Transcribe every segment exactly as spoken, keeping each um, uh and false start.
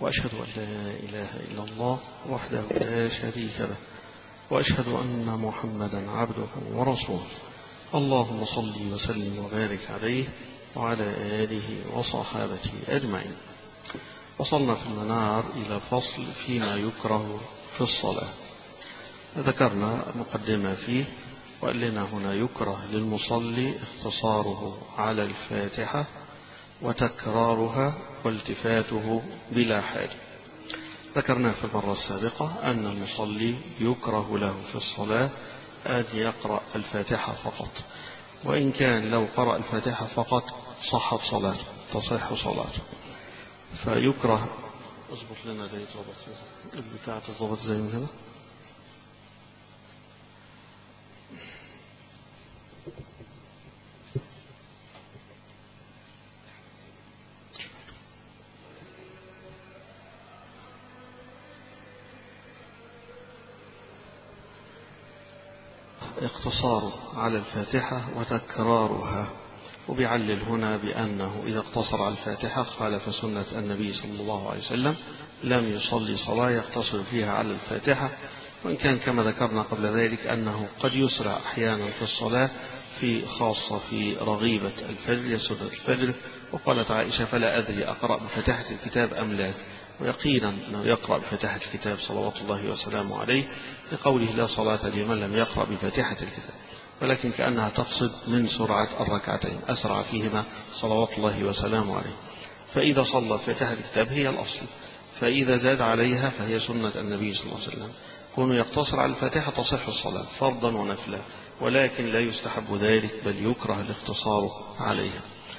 وأشهد أن لا إله إلا الله وحده لا شريك له، وأشهد أن محمدا عبده ورسوله. اللهم صل وسلم وبارك عليه وعلى آله وصحابته أجمعين. وصلنا في المنار إلى فصل فيما يكره في الصلاة. ذكرنا مقدمة فيه وقال لنا هنا يكره للمصلي اختصاره على الفاتحة وتكرارها والتفاته بلا حال. ذكرنا في المرة السابقة أن المصلي يكره له في الصلاة أن يقرأ الفاتحة فقط، وإن كان لو قرأ الفاتحة فقط صحت صلاته، تصح صلاته. فيكره. اضبط لنا زي تضبط البتاع تضبط زي من هنا. اقتصار على الفاتحة وتكرارها، وبيعلل هنا بأنه إذا اقتصر على الفاتحة خالف سنة النبي صلى الله عليه وسلم، لم يصلي صلاة يقتصر فيها على الفاتحة. وإن كان كما ذكرنا قبل ذلك أنه قد يسرع أحيانا في الصلاة، في خاصة في رغيبة الفجر يسر الفجر. وقالت عائشة: فلا أدري أقرأ بفاتحة الكتاب أم لا، ويقينا أنه يقرأ بفاتحة الكتاب صلوات الله وسلامه عليه، لقوله: لا صلاة لمن لم يقرأ بفاتحة الكتاب. ولكن كأنها تقصد من سرعة الركعتين، أسرع فيهما صلوات الله وسلامه عليه. فإذا صلى فاتحة الكتاب هي الأصل، فإذا زاد عليها فهي سنة النبي صلى الله عليه وسلم. كونه يقتصر على الفاتحة تصح الصلاة فرضا ونفلا، ولكن لا يستحب ذلك، بل يكره الاقتصار عليها.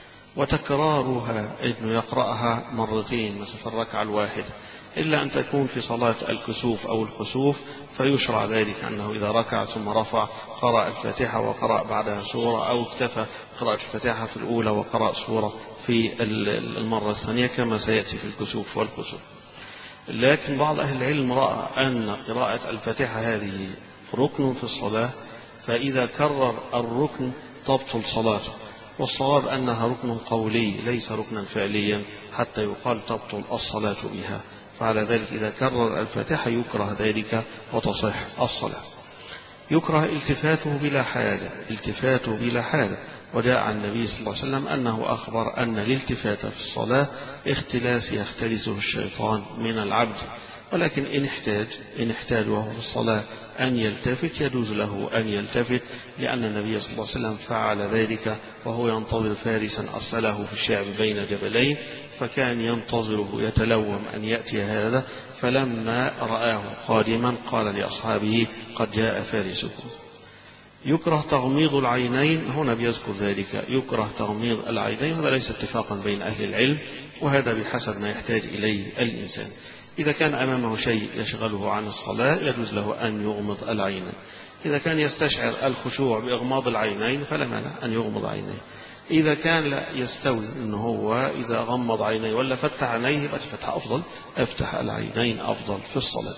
وتكرارها إنه يقرأها مرتين مثل في الركعة الواحدة، إلا أن تكون في صلاة الكسوف أو الخسوف، فيشرع ذلك أنه إذا ركع ثم رفع قرأ الفاتحة وقرأ بعدها سورة، أو اكتفى قراءة الفاتحة في الأولى وقرأ سورة في المرة الثانية كما سيأتي في الكسوف والخسوف. لكن بعض أهل العلم رأى أن قراءة الفاتحة هذه ركن في الصلاة، فإذا كرر الركن تبطل صلاته، والصواب أنها ركن قولي ليس ركنا فعليا حتى يقال تبطل الصلاة بها. فعلى ذلك إذا كرر الفاتحة يكره ذلك وتصح الصلاة. يكره التفاته بلا حاجة، التفاته بلا حاجة. وجاء عن النبي صلى الله عليه وسلم أنه أخبر أن الالتفات في الصلاة اختلاس يختلسه الشيطان من العبد، ولكن إن احتاج إن احتاج وهو في الصلاة أن يلتفت يجوز له أن يلتفت، لأن النبي صلى الله عليه وسلم فعل ذلك وهو ينتظر فارسا أرسله في الشعب بين جبلين، فكان ينتظره يتلوم أن يأتي هذا، فلما رآه قادما قال لأصحابه: قد جاء فارسكم. يكره تغميض العينين، هنا بيذكر ذلك، يكره تغميض العينين، هذا ليس اتفاقا بين أهل العلم، وهذا بحسب ما يحتاج إليه الإنسان. إذا كان أمامه شيء يشغله عن الصلاة يجوز له أن يغمض العينين. إذا كان يستشعر الخشوع بإغماض العينين فلا مانع أن يغمض عينيه. إذا كان لا يستوي أنه هو إذا غمض عينيه ولا فتح عينيه يبقى فتح أفضل، افتح العينين أفضل في الصلاة.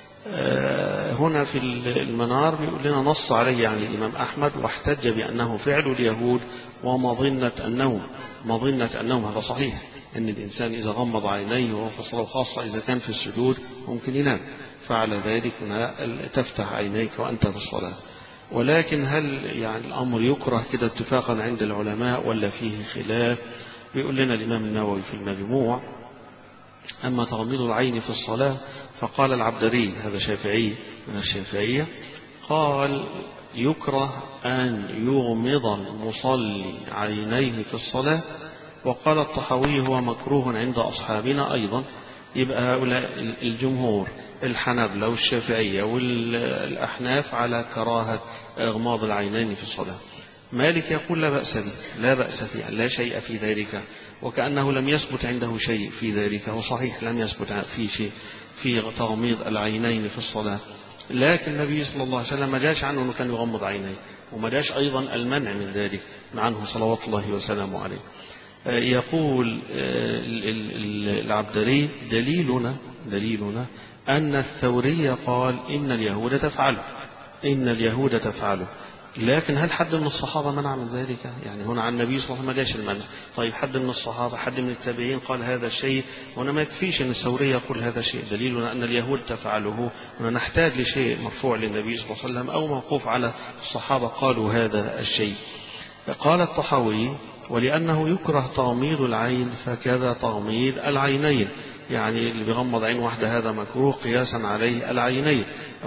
هنا في المنار بيقول لنا نص عليه عن الإمام أحمد، واحتج بأنه فعل اليهود ومظنة النوم. مظنة النوم هذا صحيح، أن الإنسان إذا غمض عينيه وهو في الصلاة، خاصة إذا كان في السجود ممكن ينام، فعلى ذلك تفتح عينيك وأنت في الصلاة. ولكن هل يعني الأمر يكره كده اتفاقا عند العلماء ولا فيه خلاف؟ بيقول لنا الإمام النووي في المجموع: أما تغميض العين في الصلاة فقال العبدري، هذا شافعي من الشافعية، قال: يكره أن يغمض المصلي عينيه في الصلاة. وقال الطحاوي: هو مكروه عند أصحابنا أيضا. يبقى هؤلاء الجمهور الحنابلة والشافعية والأحناف على كراهة إغماض العينين في الصلاة. مالك يقول لا بأس به، لا بأس فيه، لا شيء في ذلك، وكأنه لم يثبت عنده شيء في ذلك. وصحيح لم يثبت فيه شيء في تغميض العينين في الصلاة، لكن النبي صلى الله عليه وسلم ما جاش عنه أنه كان يغمض عينيه، وما جاش أيضا المنع من ذلك عنه صلوات الله وسلامه عليه. يقول العبدري: دليلنا دليلنا أن الثوري قال: إن اليهود تفعله إن اليهود تفعله لكن هل حد من الصحابة منع من ذلك؟ يعني هنا عن النبي صلى الله عليه وسلم ما جاش المنع. طيب حد من الصحابة، حد من التابعين قال هذا الشيء؟ هنا ما يكفيش أن الثوري يقول هذا الشيء، دليلنا أن اليهود تفعله. هنا نحتاج لشيء مرفوع للنبي صلى الله عليه وسلم أو موقوف على الصحابة قالوا هذا الشيء. قال الطحاوي: ولأنه يكره تغميض العين فكذا تغميض العينين، يعني اللي بيغمض عين واحدة هذا مكروه قياسا عليه العينين.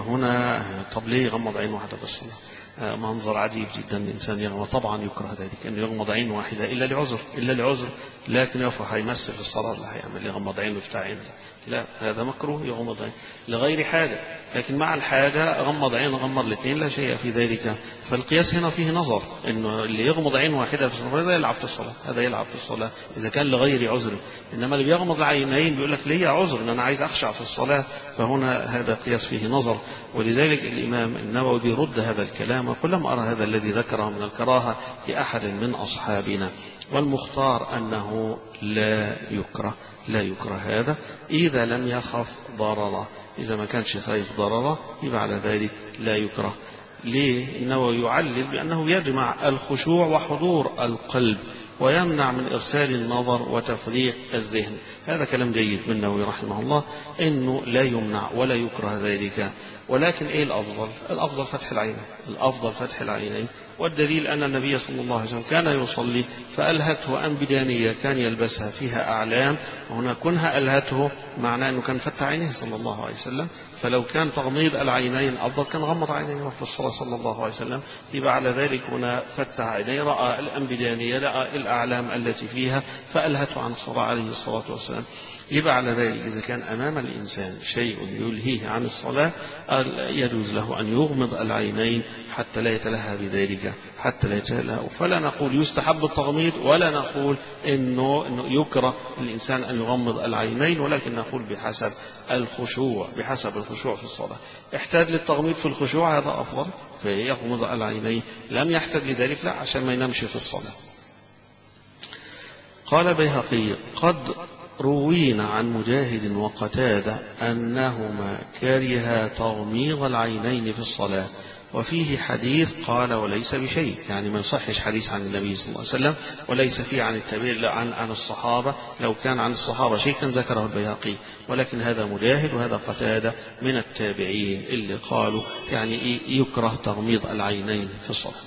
هنا طب ليه يغمض عين واحدة بس؟ منظر عجيب جدا الإنسان يغمض، طبعا يكره ذلك أنه يغمض عين واحدة إلا لعذر إلا لعذر لكن يفرح هيمثل في الصلاة اللي هيعمل يغمض عينه بتاع عين، لا هذا مكروه يغمض عين لغير حاجة، لكن مع الحاجة غمض عين غمض الاثنين لا شيء في ذلك. فالقياس هنا فيه نظر، إنه اللي يغمض عين واحدة في الصلاة هذا يلعب في الصلاة هذا يلعب في الصلاة إذا كان لغير عذر، إنما اللي بيغمض العينين بيقول لك ليه عذر إن أنا عايز أخشع في الصلاة، فهنا هذا قياس فيه نظر. ولذلك الإمام النووي بيرد هذا الكلام وكلما أرى هذا الذي ذكره من الكراهة لأحد من أصحابنا، والمختار أنه لا يكره لا يكره هذا إذا لم يخف ضرره، إذا ما كانش خايف ضرره يبقى على ذلك لا يكره. ليه؟ إنه يعلل بأنه يجمع الخشوع وحضور القلب ويمنع من إرسال النظر وتفريق الذهن. هذا كلام جيد من النووي رحمه الله، إنه لا يمنع ولا يكره ذلك. ولكن إيه الأفضل؟ الأفضل فتح العينين الأفضل فتح العينين والدليل أن النبي صلى الله عليه وسلم كان يصلي فألهته أنبدانية كان يلبسها فيها أعلام، وهنا كونها ألهته معناه أنه كان فتح عينيه صلى الله عليه وسلم. فلو كان تغميض العينين أفضل كان غمض عينيه في الصلاة صلى الله عليه وسلم، يبقى على ذلك هنا فتح عينيه رأى الأنبدانية رأى الأعلام التي فيها فألهته عن الصلاة عليه الصلاة والسلام. يبقى على ذلك إذا كان أمام الإنسان شيء يلهيه عن الصلاة يجوز له أن يغمض العينين حتى لا يتلهى بذلك حتى لا يتلهى. فلا نقول يستحب التغميض ولا نقول إنه, إنه يكره الإنسان أن يغمض العينين، ولكن نقول بحسب الخشوع بحسب الخشوع في الصلاة. احتاج للتغميض في الخشوع هذا أفضل فيغمض العينين، لم يحتاج لذلك لا عشان ما ينامش في الصلاة. قال بيهقي: قد روينا عن مجاهد وقتادة أنهما كرها تغميض العينين في الصلاة، وفيه حديث قال وليس بشيء، يعني ما يصحش حديث عن النبي صلى الله عليه وسلم وليس فيه عن التابعين عن عن الصحابة، لو كان عن الصحابة شيء كان ذكره البيهقي، ولكن هذا مجاهد وهذا قتادة من التابعين اللي قالوا يعني يكره تغميض العينين في الصلاة.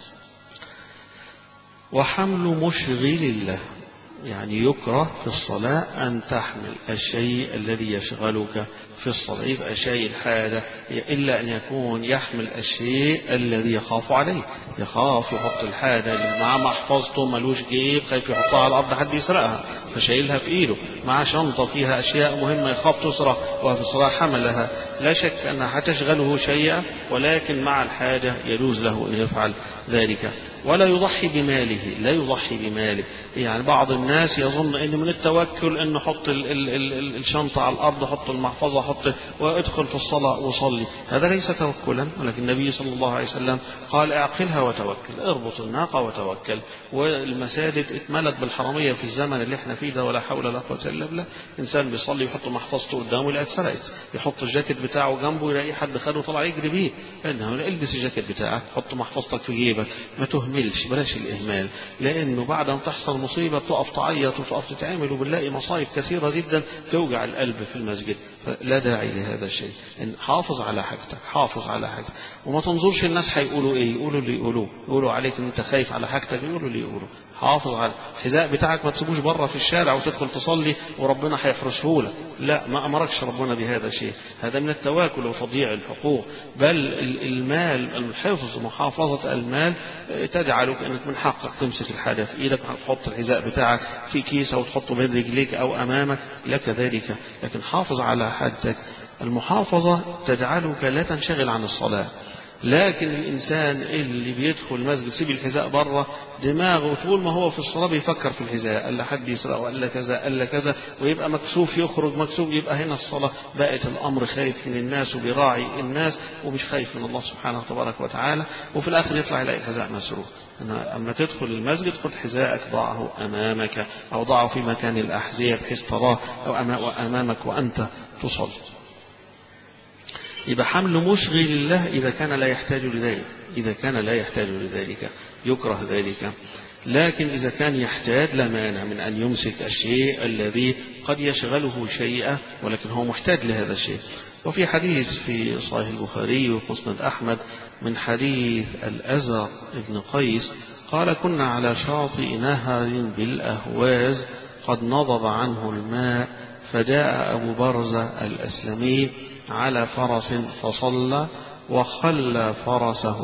وحمل مشغل له، يعني يكره في الصلاة أن تحمل الشيء الذي يشغلك في الصلاة، يبقى شيء الحاجة إلا أن يكون يحمل الشيء الذي يخاف عليه، يخاف يحط الحاجة اللي مع محفظته ملوش جيب خايف يحطها على الأرض حد يسرقها فشايلها في إيده، مع شنطة فيها أشياء مهمة يخاف تسرق وفي الصلاة حملها، لا شك أنها هتشغله شيئا، ولكن مع الحاجة يجوز له أن يفعل ذلك. ولا يضحي بماله لا يضحي بماله، يعني بعض الناس يظن أن من التوكل أنه حط ال ال ال الشنطة على الأرض حط المحفظة حط وادخل في الصلاة وصلي، هذا ليس توكلا، ولكن النبي صلى الله عليه وسلم قال اعقلها وتوكل، اربط الناقة وتوكل. والمساجد اتملت بالحرامية في الزمن اللي احنا فيه ده ولا حول ولا قوة إلا بالله، إنسان بيصلي يحط محفظته قدامه يلاقي اتسرقت، يحط الجاكيت بتاعه جنبه يلاقي حد خده طلع يجري بيه، لأنه البس الجاكيت بتاعك حط محفظتك في جيبك، ما تهملش بلاش الإهمال، لأنه بعد ما تحصل مصيبة تقف تعيط وتقف تتعامل وبنلاقي مصايب كثيرة جدا توجع القلب في المسجد، فلا داعي لهذا الشيء. إن حافظ على حاجتك حافظ على حاجتك وما تنظرش الناس هيقولوا ايه، يقولوا اللي يقولوه، يقولوا عليك ان انت خايف على حاجتك يقولوا اللي يقولوا. حافظ على الحذاء بتاعك ما تسيبوش بره في الشارع وتدخل تصلي وربنا هيحرسه لك، لا ما امركش ربنا بهذا الشيء، هذا من التواكل وتضييع الحقوق، بل المال الحفظ محافظة المال تجعلك انك من حقك تمسك الحاجة في ايدك، تحط الحذاء بتاعك في كيسة وتحطه بين رجليك او امامك لك ذلك، لكن حافظ على حاجتك. المحافظة تجعلك لا تنشغل عن الصلاة، لكن الإنسان اللي بيدخل المسجد سيب الحذاء بره دماغه طول ما هو في الصلاة بيفكر في الحذاء، قال حد يسرقه قال كذا قال كذا، ويبقى مكسوف يخرج مكسوف، يبقى هنا الصلاة بقت الأمر خايف من الناس وبيراعي الناس ومش خايف من الله سبحانه تبارك وتعالى، وفي الآخر يطلع يلاقي الحذاء مسروق. أما تدخل المسجد خذ حذاءك ضعه أمامك أو ضعه في مكان الأحذية بحيث تراه أو أمامك وأنت تصلي. يبقى حمل مشغل له إذا كان لا يحتاج لذلك، إذا كان لا يحتاج لذلك يكره ذلك. لكن إذا كان يحتاج لا مانع من أن يمسك الشيء الذي قد يشغله شيئا ولكن هو محتاج لهذا الشيء. وفي حديث في صحيح البخاري ومسند أحمد من حديث الأزرق بن قيس قال كنا على شاطئ نهر بالأهواز قد نضب عنه الماء فجاء أبو برزة الأسلمي على فرس فصلى وخلى فرسه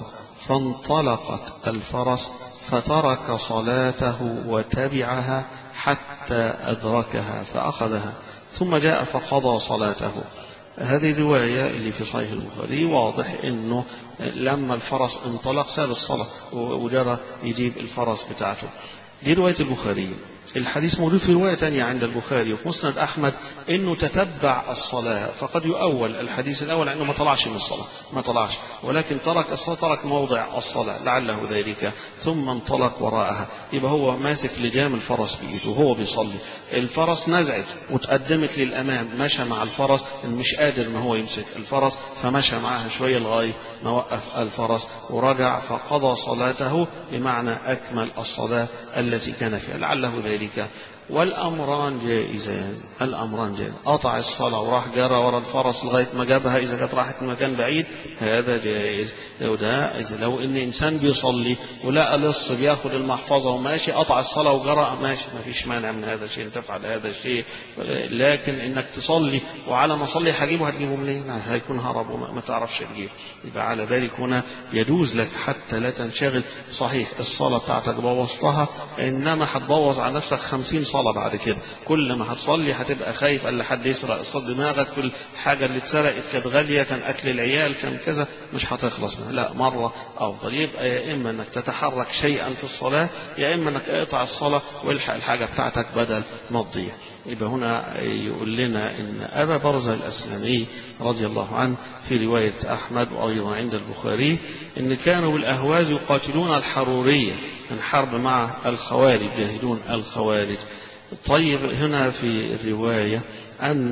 فانطلقت الفرس فترك صلاته وتبعها حتى أدركها فأخذها ثم جاء فقضى صلاته. هذه الرواية اللي في صحيح البخاري واضح أنه لما الفرس انطلق ساب الصلاة وجرى يجيب الفرس بتاعته. دي رواية البخاري. الحديث موجود في رواية تانية عند البخاري وفي مسند أحمد إنه تتبع الصلاة، فقد يؤول الحديث الأول أنه ما طلعش من الصلاة ما طلعش ولكن ترك الصلاة ترك موضع الصلاة لعله ذلك ثم انطلق وراءها. يبقى هو ماسك لجام الفرس بإيده وهو بيصلي، الفرس نزعت وتقدمت للأمام، مشى مع الفرس مش قادر إن هو يمسك الفرس فمشى معها شوية لغاية ما وقف الفرس ورجع فقضى صلاته بمعنى أكمل الصلاة التي كان فيها لعله ذلك. والأمران جائزان الأمران جائز. قطع الصلاة وراح جرى ورا الفرس لغاية ما جابها إذا كانت راحت مكان بعيد هذا جائز. لو ده لو إن إنسان بيصلي ولقى لص بياخد المحفظة وماشي قطع الصلاة وجرى ماشي ما فيش مانع من هذا الشيء تفعل هذا الشيء. لكن إنك تصلي وعلى ما صلي هجيبه هتجيبه منين؟ هيكون هرب وما تعرفش تجيب. يبقى على ذلك هنا يجوز لك حتى لا تنشغل. صحيح الصلاة بتاعتك بوظتها إنما هتبوظ على نفسك خمسين صلاة بعد كده. كل ما هتصلي هتبقى خايف ألا حد يسرق الصد دماغك في الحاجة اللي اتسرقت كانت غالية كان أكل العيال كان كذا مش هتخلص منها. لا مرة أفضل. يبقى يا إما أنك تتحرك شيئا في الصلاة يا إما أنك اقطع الصلاة والحق الحاجة بتاعتك بدل ما تضيع. يبقى هنا يقول لنا إن أبا برزة الأسلمي رضي الله عنه في رواية أحمد وأيضا عند البخاري إن كانوا بالأهواز يقاتلون الحرورية من حرب مع الخوارج يجاهدون الخوارج. طيب هنا في الرواية أن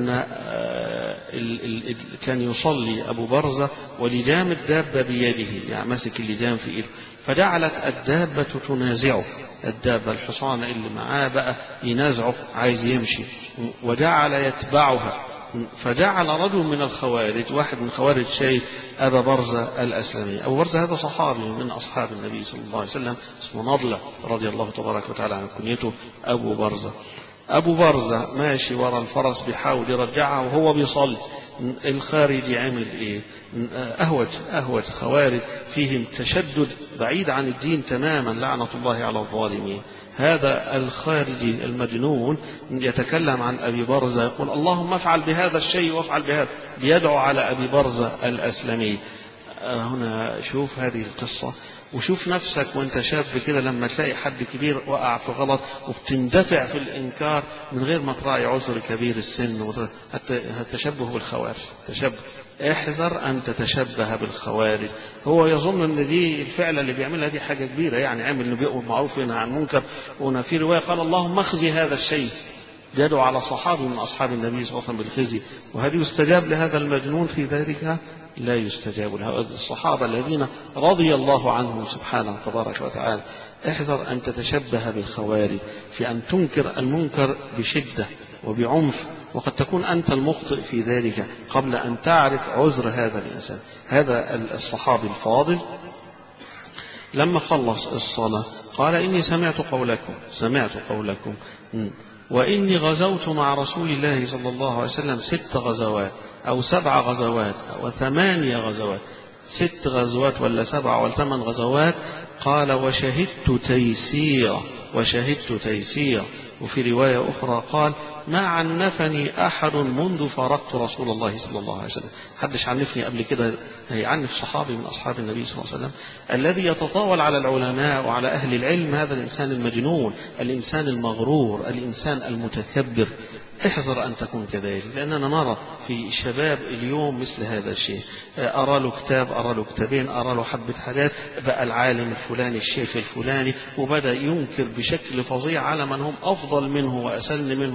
كان يصلي أبو برزة ولجام الدابة بيده يعني ماسك اللجام في إيده فجعلت الدابة تنازعه الدابة الحصان اللي معاه بقى ينازعه عايز يمشي وجعل يتبعها فجعل رجل من الخوارج واحد من خوارج شايف أبا برزة الأسلمي. أبو برزة هذا صحابي من أصحاب النبي صلى الله عليه وسلم اسمه نضلة رضي الله تبارك وتعالى عن كنيته أبو برزة. أبو برزة ماشي وراء الفرس بيحاول يرجعها وهو بيصلي. الخارجي عمل إيه؟ أهوج أهوج خوارج فيهم تشدد بعيد عن الدين تماما لعنة الله على الظالمين. هذا الخارجي المجنون يتكلم عن أبي برزة يقول اللهم افعل بهذا الشيء وافعل بهذا بيدعو على أبي برزة الأسلمي. هنا شوف هذه القصة وشوف نفسك وانت شاب كده لما تلاقي حد كبير وقع في غلط وبتندفع في الإنكار من غير ما تراعي عذر كبير السن. التشبه بالخوارج تشبه احذر أن تتشبه بالخوارج. هو يظن أن دي الفعلة اللي بيعملها دي حاجة كبيرة يعني عامل انه بيأمر معروف وينهى عن منكر. وهنا في رواية قال اللهم اخزي هذا الشيء يدعو على صحابي من أصحاب النبي صلى الله عليه وسلم بالخزي. وهل يستجاب لهذا المجنون في ذلك؟ لا يستجاب له. الصحابة الذين رضي الله عنهم سبحانه تبارك وتعالى. احذر أن تتشبه بالخوارج في أن تنكر المنكر بشدة وبعنف وقد تكون أنت المخطئ في ذلك قبل أن تعرف عذر هذا الإنسان. هذا الصحابي الفاضل لما خلص الصلاة قال إني سمعت قولكم سمعت قولكم وإني غزوت مع رسول الله صلى الله عليه وسلم ست غزوات أو سبع غزوات أو ثمانية غزوات ست غزوات ولا سبع ولا ثمان غزوات. قال وشهدت تيسير وشهدت تيسير. وفي رواية أخرى قال ما عنفني أحد منذ فارقت رسول الله صلى الله عليه وسلم. حدش عنفني قبل كده هيعنف صحابي من أصحاب النبي صلى الله عليه وسلم. الذي يتطاول على العلماء وعلى أهل العلم هذا الإنسان المجنون الإنسان المغرور الإنسان المتكبر. احذر أن تكون كذلك لأننا نرى في الشباب اليوم مثل هذا الشيء. أرى له كتاب أرى له كتابين أرى له حبة حاجات بقى العالم الفلاني الشيخ الفلاني وبدأ ينكر بشكل فظيع على من هم أفضل منه وأسن منه وأعلم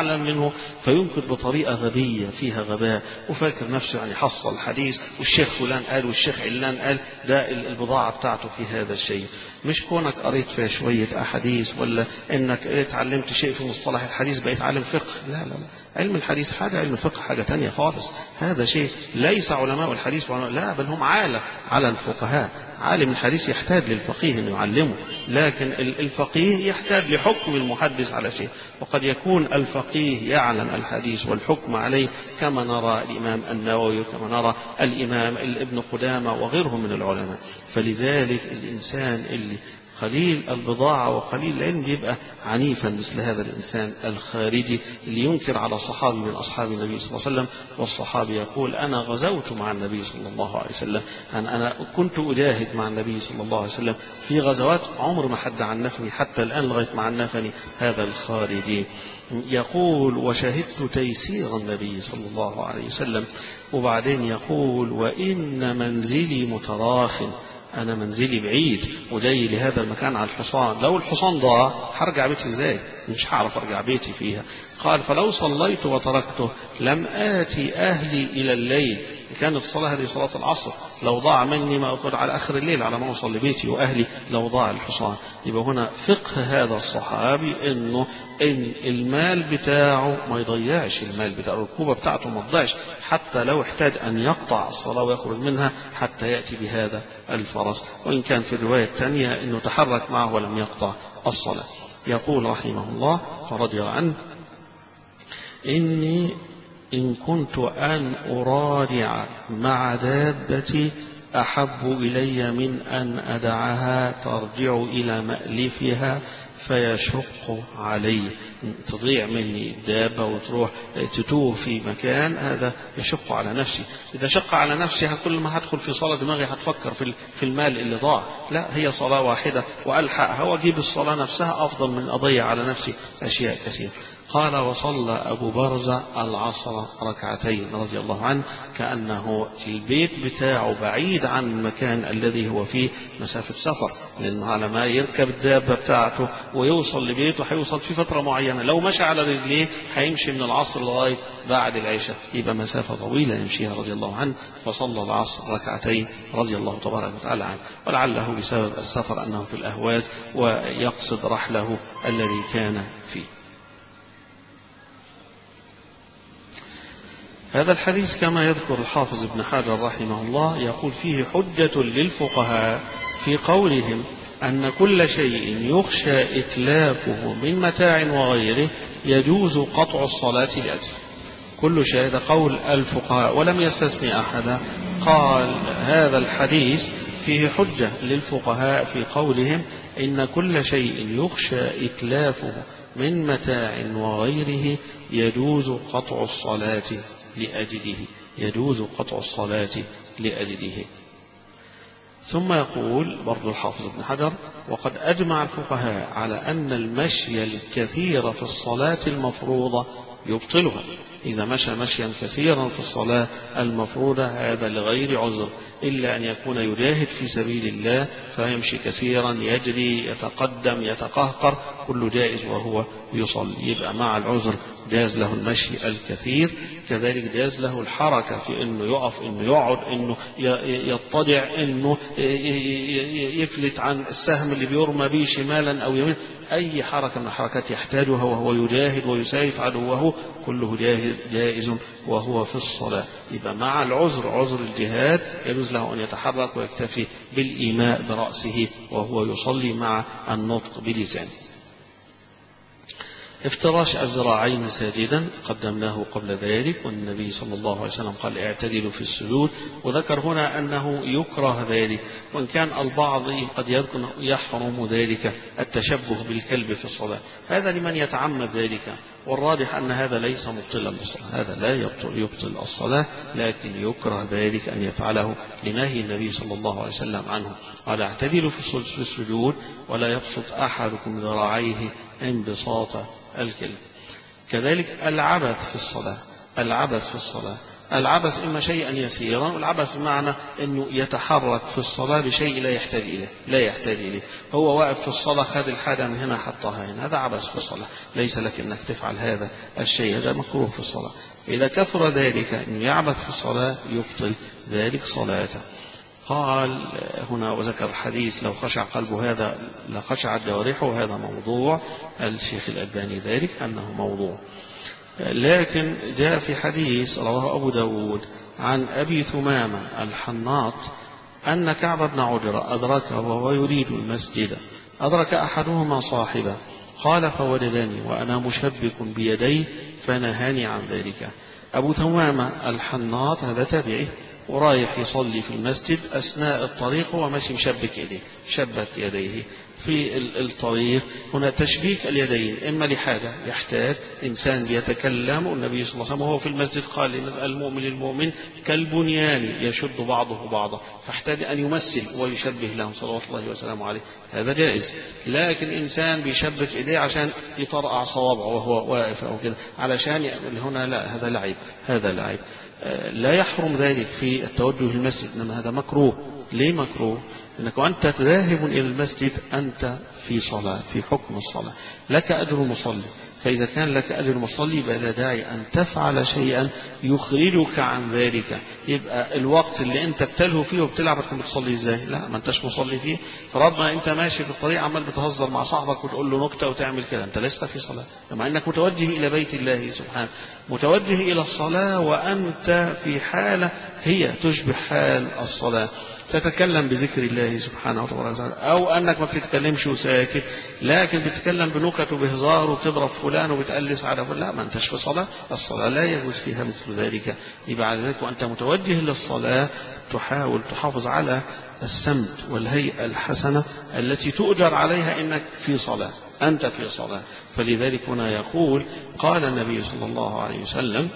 أعلم منه فينكر بطريقة غبية فيها غباء وفاكر نفسه يعني حصل الحديث والشيخ فلان قال والشيخ علان قال. ده البضاعة بتاعته في هذا الشيء، مش كونك قريت فيها شوية أحاديث ولا إنك اتعلمت شيء في مصطلح الحديث بقيت عالم فقه. لا لا لا، علم الحديث حاجة، علم الفقه حاجة تانية خالص. هذا شيء ليس علماء الحديث لا، بل هم عالة على الفقهاء. عالم الحديث يحتاج للفقيه أن يعلمه، لكن الفقيه يحتاج لحكم المحدث على شيء، وقد يكون الفقيه يعلم الحديث والحكم عليه كما نرى الإمام النووي وكما نرى الإمام ابن قدامة وغيرهم من العلماء. فلذلك الإنسان اللي قليل البضاعة وقليل العلم يبقى عنيفا مثل هذا الإنسان الخارجي اللي ينكر على صحابي من أصحاب النبي صلى الله عليه وسلم، والصحابي يقول أنا غزوت مع النبي صلى الله عليه وسلم، أنا, أنا كنت أجاهد مع النبي صلى الله عليه وسلم في غزوات عمر ما حد عنفني حتى الآن لغاية ما عنفني هذا الخارجي. يقول وشهدت تيسير النبي صلى الله عليه وسلم. وبعدين يقول وإن منزلي متراخٍ، أنا منزلي بعيد وجاي لهذا المكان على الحصان، لو الحصان ضاع هرجع بيتي إزاي؟ مش هعرف أرجع بيتي فيها. قال فلو صليت وتركته لم آتي أهلي إلى الليل، كانت الصلاة هذه صلاة العصر، لو ضاع مني ما أقول على آخر الليل على ما أوصل لبيتي وأهلي لو ضاع الحصان. يبقى هنا فقه هذا الصحابي إنه إن المال بتاعه ما يضيعش، المال بتاعه الركوبة بتاعته ما تضيعش حتى لو احتاج أن يقطع الصلاة ويخرج منها حتى يأتي بهذا الفرس. وإن كان في الرواية الثانية إنه تحرك معه ولم يقطع الصلاة. يقول رحمه الله فرضي عنه إني إن كنت أن أرادع مع دابتي أحب إلي من أن أدعها ترجع إلى مألفها فيشق علي. تضيع مني الدابة وتروح تتوه في مكان، هذا يشق على نفسي. إذا شق على نفسي كل ما هدخل في صلاة دماغي هتفكر في المال اللي ضاع. لا، هي صلاة واحدة وألحقها وأجيب الصلاة نفسها أفضل من أضيع على نفسي أشياء كثيرة. قال وصلى أبو برزة العصر ركعتين رضي الله عنه، كأنه البيت بتاعه بعيد عن المكان الذي هو فيه مسافة سفر، لأنه على ما يركب الدابة بتاعته ويوصل لبيته هيوصل في فترة معينة، لو مشى على رجليه هيمشي من العصر لغاية بعد العشاء، يبقى مسافة طويلة يمشيها رضي الله عنه. فصلى العصر ركعتين رضي الله تبارك وتعالى عنه، ولعله بسبب السفر أنه في الأهواز ويقصد رحله الذي كان فيه. هذا الحديث كما يذكر الحافظ ابن حجر رحمه الله يقول فيه حجة للفقهاء في قولهم أن كل شيء يخشى إتلافه من متاع وغيره يجوز قطع الصلاة لأجله. كل شيء، هذا قول الفقهاء ولم يستثني أحدا. قال هذا الحديث فيه حجة للفقهاء في قولهم إن كل شيء يخشى إتلافه من متاع وغيره يجوز قطع الصلاة لأجله، يجوز قطع الصلاة لأجله. ثم يقول برضو الحافظ ابن حجر وقد أجمع الفقهاء على أن المشي الكثير في الصلاة المفروضة يبطلها. إذا مشى مشيا كثيرا في الصلاة المفروضة هذا لغير عذر، إلا أن يكون يجاهد في سبيل الله فيمشي كثيرا يجري يتقدم يتقهقر، كل جائز وهو يصلي، يبقى مع العذر جاز له المشي الكثير. كذلك جاز له الحركة في أنه يقف، أنه يقعد، أنه يضطجع، أنه يفلت عن السهم اللي بيرمى به شمالا أو يمين، أي حركة من الحركات يحتاجها وهو يجاهد ويسايف عدوه كله جاهز جائز وهو في الصلاة. يبقى مع العذر عذر الجهاد يجوز له أن يتحرك ويكتفي بالإيماء برأسه وهو يصلي مع النطق بلسانه. افتراش الذراعين ساجدا قدمناه قبل ذلك، والنبي صلى الله عليه وسلم قال اعتدلوا في السجود، وذكر هنا أنه يكره ذلك، وإن كان البعض قد يذكر يحرم ذلك التشبه بالكلب في الصلاة، هذا لمن يتعمد ذلك، والراجح أن هذا ليس مبطلا للصلاة، هذا لا يبطل, يبطل الصلاة، لكن يكره ذلك أن يفعله لنهي النبي صلى الله عليه وسلم عنه. قال اعتدلوا في السجود ولا يبسط أحدكم ذراعيه انبساط الكلب. كذلك العبث في الصلاة، العبث في الصلاة العبث إما شيئا يسيرا، والعبث بمعنى أنه يتحرك في الصلاة بشيء لا يحتاج إليه لا يحتاج إليه هو واقف في الصلاة خد الحاجة من هنا حطها هنا، هذا عبث في الصلاة، ليس لك أنك تفعل هذا الشيء، هذا مكروه في الصلاة. إذا كثر ذلك أنه يعبث في الصلاة يبطل ذلك صلاته. قال هنا وذكر الحديث لو خشع قلبه هذا لخشعت جوارحه، هذا موضوع الشيخ الألباني ذلك أنه موضوع. لكن جاء في حديث رواه أبو داود عن أبي ثمامة الحناط أن كعب بن عجرة أدركه وهو يريد المسجد، أدرك أحدهما صاحبه قال فوجدني وأنا مشبك بيدي فنهاني عن ذلك. أبو ثمامة الحناط هذا تابعي ورايح يصلي في المسجد، أثناء الطريق وماشي مشبك يديه، شبك يديه في الطريق. هنا تشبيك اليدين إما لحاجة يحتاج إنسان بيتكلم، والنبي صلى الله عليه وسلم وهو في المسجد قال لنزل المؤمن للمؤمن كالبنيان يشد بعضه بعضا، فاحتاج أن يمثل ويشبه لهم صلوات الله وسلامه عليه، هذا جائز. لكن إنسان بيشبك إيديه عشان يطرقع صوابعه وهو واقف أو كده علشان هنا لا، هذا لعب، هذا لعب. لا يحرم ذلك في التوجه للمسجد، إنما هذا مكروه. ليه مكروه؟ إنك وأنت ذاهب إلى المسجد أنت في صلاة، في حكم الصلاة، لك أجر مصلي، فإذا كان لك أجر مصلي يبقى لا داعي أن تفعل شيئا يخرجك عن ذلك. يبقى الوقت اللي أنت بتلهو فيه وبتلعب تكون بتصلي إزاي؟ لا، ما أنتش مصلي فيه. فربما أنت ماشي في الطريق عمال بتهزر مع صاحبك وتقول له نكتة وتعمل كده، أنت لست في صلاة، مع أنك متوجه إلى بيت الله سبحانه، متوجه إلى الصلاة وأنت في حالة هي تشبه حال الصلاة، تتكلم بذكر الله سبحانه وتعالى، أو أنك ما بتتكلمش وساكت لكن بتتكلم بنكت وبهزار وبتضرب فلان وبتقلس على فلان، لا، ما أنتش في صلاة، الصلاة لا يجوز فيها مثل ذلك. يبقى على ذلك وأنت متوجه للصلاة تحاول تحافظ على السمت والهيئة الحسنة التي تؤجر عليها إنك في صلاة، أنت في صلاة. فلذلك هنا يقول قال النبي صلى الله عليه وسلم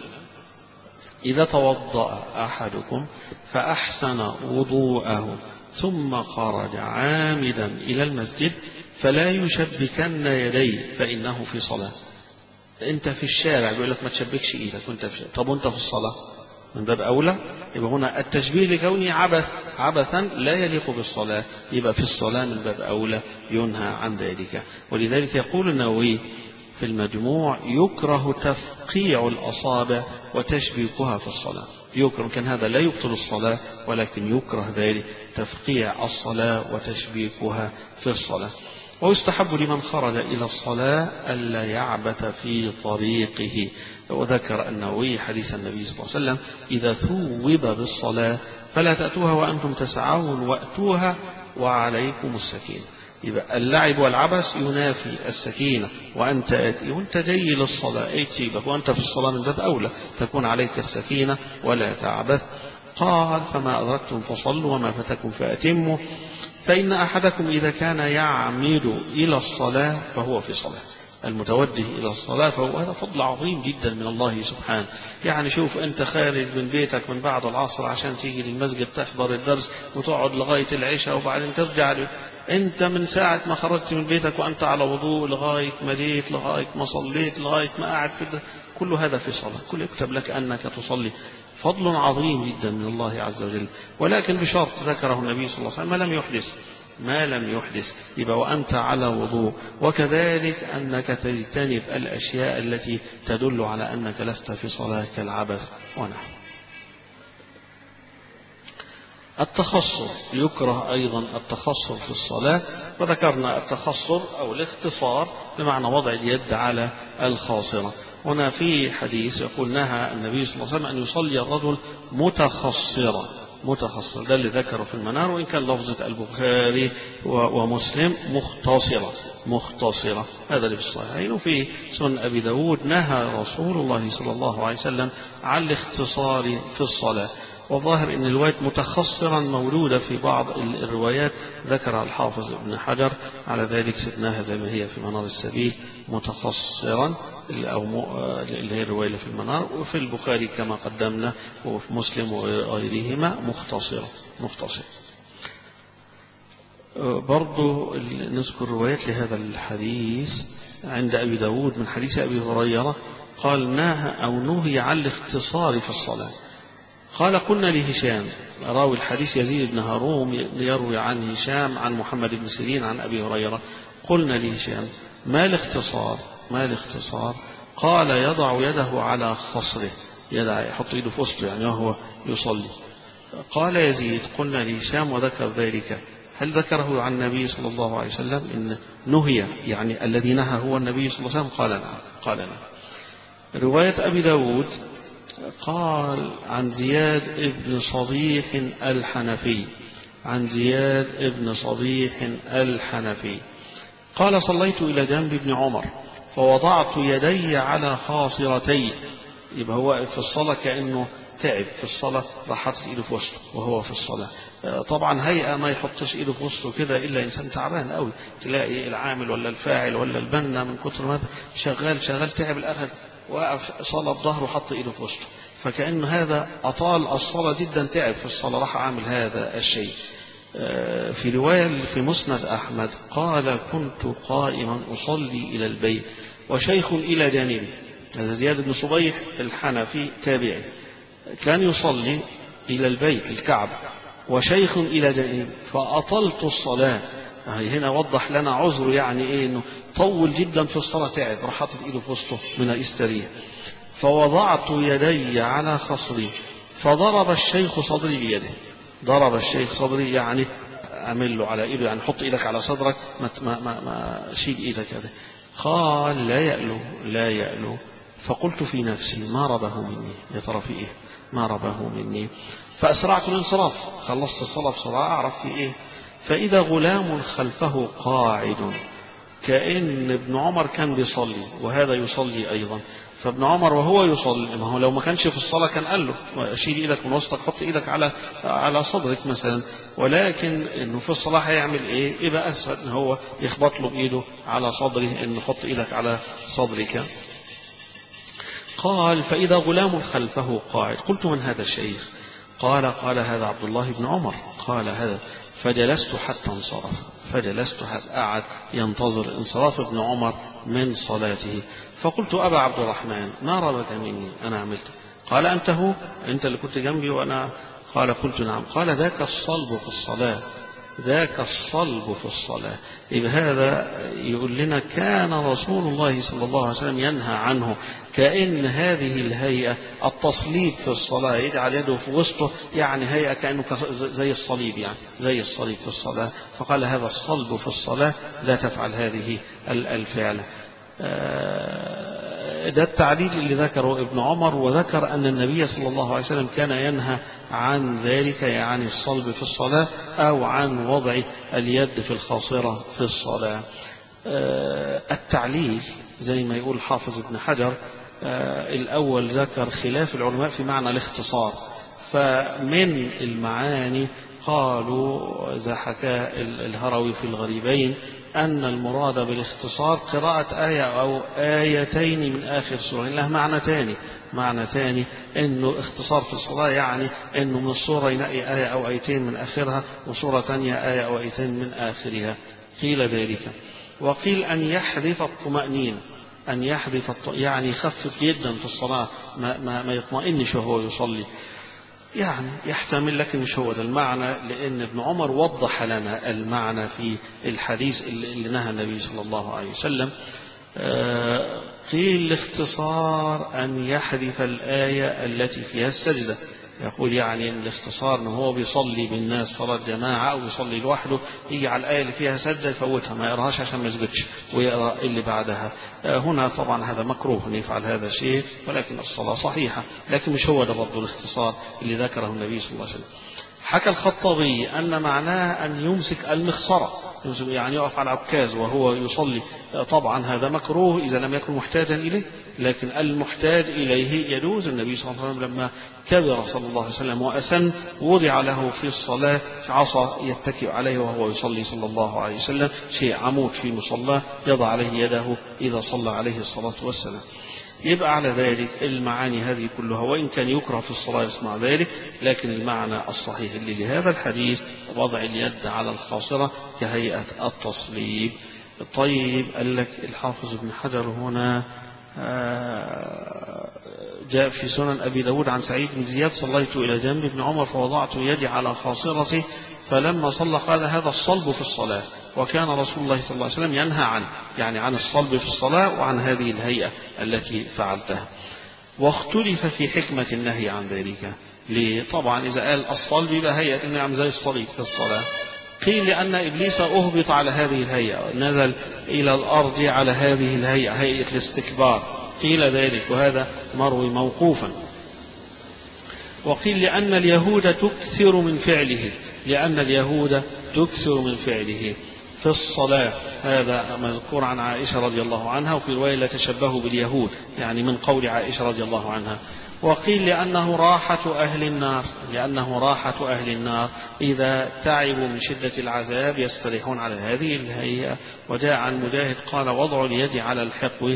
إذا توضأ أحدكم فأحسن وضوءه ثم خرج عامدا إلى المسجد فلا يشبكن يديه فإنه في صلاة. أنت في الشارع بيقول لك ما تشبكش إيدك وأنت في طب وأنت في الصلاة من باب أولى. يبقى هنا التشبيه لكونه عبث عبثا لا يليق بالصلاة، يبقى في الصلاة من باب أولى ينهى عن ذلك. ولذلك يقول النووي في المجموع يكره تفقيع الأصابع وتشبيكها في الصلاة، يكره، كان هذا لا يبطل الصلاة ولكن يكره ذلك تفقيع الصلاة وتشبيكها في الصلاة. ويستحب لمن خرج إلى الصلاة ألا يعبث في طريقه. وذكر النووي حديث النبي صلى الله عليه وسلم إذا ثوب بالصلاة فلا تأتوها وأنتم تسعون وأتوها وعليكم السكينة. يبقى اللعب والعبث ينافي السكينة، وأنت آتي وأنت جاي للصلاة ايتيبك وأنت في الصلاة من باب أولى تكون عليك السكينة ولا تعبث. قال فما أدركتم فصلوا وما فاتكم فأتموا، فإن أحدكم إذا كان يعمد إلى الصلاة فهو في صلاة. المتوجه إلى الصلاة فهو هذا فضل عظيم جدا من الله سبحانه. يعني شوف أنت خارج من بيتك من بعد العصر عشان تيجي للمسجد تحضر الدرس وتقعد لغاية العشاء وبعدين ترجع، أنت من ساعة ما خرجت من بيتك وأنت على وضوء لغاية ما جيت لغاية ما صليت لغاية ما قاعد في الدرس، كل هذا في صلاة، كل يكتب لك أنك تصلي. فضل عظيم جدا من الله عز وجل، ولكن بشرط ذكره النبي صلى الله عليه وسلم ما لم يحدث ما لم يحدث يبقى وأنت على وضوء. وكذلك أنك تجتنب الأشياء التي تدل على أنك لست في صلاة كالعبث ونحو. التخصر يكره أيضا التخصر في الصلاة، وذكرنا التخصر أو الاختصار بمعنى وضع اليد على الخاصرة. هنا في حديث يقول نهى النبي صلى الله عليه وسلم أن يصلي الرجل متخصرا، متخصر ده اللي ذكره في المنار، وإن كان لفظة البخاري ومسلم مختصرة مختصرة هذا اللي في الصحيحين. وفي سنن أبي داود نهى رسول الله صلى الله عليه وسلم عن الاختصار في الصلاة. والظاهر أن الرواية متخصرا مولودة في بعض الروايات ذكر الحافظ ابن حجر، على ذلك سدناها زي ما هي في منار السبيل متخصرا أو اللي هي الرواية في المنار، وفي البخاري كما قدمنا وفي مسلم وغيرهما مختصرة مختصرة. برضو نذكر روايات لهذا الحديث عند أبي داود من حديث أبي هريرة قال نهى أو نهي عن الاختصار في الصلاة. قال قلنا لهشام، راوي الحديث يزيد بن هاروم يروي عن هشام عن محمد بن سيرين عن أبي هريرة، قلنا لهشام ما الاختصار ما الاختصار قال يضع يده على خصره، يدع يحط يده في وسطه يعني وهو يصلي. قال يزيد قلنا لهشام وذكر ذلك، هل ذكره عن النبي صلى الله عليه وسلم إن نهي يعني الذي نهى هو النبي صلى الله عليه وسلم؟ قال نعم قال نعم. رواية أبي داود قال عن زياد ابن صبيح الحنفي عن زياد ابن صبيح الحنفي قال صليت إلى جنب ابن عمر فوضعت يدي على خاصرتي، يبقى هو في الصلاة كأنه تعب في الصلاة راح حاطط ايده في وسطه وهو في الصلاة. طبعا هيئة ما يحطش ايده في وسطه كده إلا إنسان تعبان قوي، تلاقي العامل ولا الفاعل ولا البنا من كتر ما شغال شغال تعب الأخر وقف صلاة بظهره وحط ايده في وسطه، فكأن هذا أطال الصلاة جدا، تعب في الصلاة راح عامل هذا الشيء. في رواية في مسند أحمد قال كنت قائما أصلي إلى البيت وشيخ إلى جانبي، هذا زياد بن صبيح الحنفي تابعي، كان يصلي إلى البيت الكعبة وشيخ إلى جانبي فأطلت الصلاة. هنا وضح لنا عذر يعني إيه، إنه طول جدا في الصلاة تعب راح حاطط إيده في وسطه من الاستريح. فوضعت يدي على خصري فضرب الشيخ صدري بيده، ضرب الشيخ صدري يعني أعمل له على إيده يعني حط إيدك على صدرك ما, ما, ما, ما شيل إيدك هذا. قال لا يألو لا يألو. فقلت في نفسي ما ربه مني، يا ترى في إيه ما ربه مني. فأسرعت الانصراف، خلصت الصلاة بسرعة أعرف في إيه. فإذا غلام خلفه قاعد، كأن ابن عمر كان بيصلي وهذا يصلي أيضا، فابن عمر وهو يصلي، ما هو لو ما كانش في الصلاة كان قال له شيل إيدك من وسطك حط إيدك على على صدرك مثلا، ولكن إنه في الصلاة هيعمل إيه؟ يبقى أسهل إن هو يخبط له بإيده على صدره إن حط إيدك على صدرك. قال فإذا غلام خلفه قاعد قلت من هذا الشيخ؟ قال قال هذا عبد الله بن عمر. قال هذا فجلست حتى انصرف، فجلست حتى قعد ينتظر انصراف ابن عمر من صلاته. فقلت أبا عبد الرحمن ما ربك مني أنا عملت؟ قال أنت هو أنت اللي كنت جنبي وأنا؟ قال قلت نعم. قال ذاك الصلب في الصلاة، ذاك الصلب في الصلاة. يبقى هذا يقول لنا كان رسول الله صلى الله عليه وسلم ينهى عنه، كأن هذه الهيئة التصليب في الصلاة يجعل يده في وسطه يعني هيئة كأنه زي الصليب يعني زي الصليب في الصلاة، فقال هذا الصلب في الصلاة لا تفعل هذه الفعل. ده التعليل اللي ذكره ابن عمر، وذكر أن النبي صلى الله عليه وسلم كان ينهى عن ذلك يعني الصلب في الصلاة أو عن وضع اليد في الخاصرة في الصلاة. التعليل زي ما يقول حافظ ابن حجر الأول ذكر خلاف العلماء في معنى الاختصار، فمن المعاني قالوا إذا حكى الهروي في الغريبين أن المراد بالاختصار قراءة آية أو آيتين من آخر سورة، لها معنى تاني معنى تاني إنه اختصار في الصلاة يعني إنه من السورة ينقي آية أو آيتين من آخرها وسورة تانية آية أو آيتين من آخرها. قيل ذلك. وقيل أن يحذف الطمأنينة، أن يحذف الط... يعني يخفف جدا في الصلاة ما, ما, ما يطمئنش وهو يصلي، يعني يحتمل لكن مش هو ده المعنى، لأن ابن عمر وضح لنا المعنى في الحديث اللي نهى النبي صلى الله عليه وسلم. قيل الاختصار أن يحذف الآية التي فيها السجدة، يقول يعني ان الاختصار انه هو بيصلي بالناس صلاة جماعة او يصلي لوحده يجي على الآية اللي فيها سجدة يفوتها ما يقراهاش عشان ما يسجدش ويقرا اللي بعدها. هنا طبعا هذا مكروه ان يفعل هذا الشيء، ولكن الصلاة صحيحة، لكن مش هو ده برضه الاختصار اللي ذكره النبي صلى الله عليه وسلم. حكى الخطابي أن معناه أن يمسك المخصرة، يعني يقف على عكاز وهو يصلي، طبعا هذا مكروه إذا لم يكن محتاجا إليه، لكن المحتاج إليه يجوز. النبي صلى الله عليه وسلم لما كبر صلى الله عليه وسلم وأسن وضع له في الصلاة عصا يتكئ عليه وهو يصلي صلى الله عليه وسلم، شيء عمود في مصلاه يضع عليه يده إذا صلى عليه الصلاة والسلام. يبقى على ذلك المعاني هذه كلها وإن كان يكره في الصلاة يسمع ذلك، لكن المعنى الصحيح اللي لهذا الحديث وضع اليد على الخاصرة كهيئة التصليب. طيب قال لك الحافظ ابن حجر هنا جاء في سنن أبي داود عن سعيد بن زياد: صليت إلى جنب ابن عمر فوضعت يدي على خاصرته فلما صلى قال: هذا الصلب في الصلاة. وكان رسول الله صلى الله عليه وسلم ينهى عنه، يعني عن الصلب في الصلاة وعن هذه الهيئة التي فعلتها. واختلف في حكمة النهي عن ذلك. ليه؟ طبعا إذا قال الصلب يبقى هيئة النعم زي الصليب في الصلاة. قيل لأن إبليس أهبط على هذه الهيئة، نزل إلى الأرض على هذه الهيئة، هيئة الاستكبار. قيل ذلك، وهذا مروي موقوفا. وقيل لأن اليهود تكثر من فعله، لأن اليهود تكثر من فعله في الصلاة. هذا مذكور عن عائشة رضي الله عنها، وفي رواية: لا تشبهوا باليهود، يعني من قول عائشة رضي الله عنها. وقيل لأنه راحة أهل النار، لأنه راحة أهل النار إذا تعبوا من شدة العذاب يستريحون على هذه الهيئة. وجاء عن مجاهد قال: وضع اليد على الحقو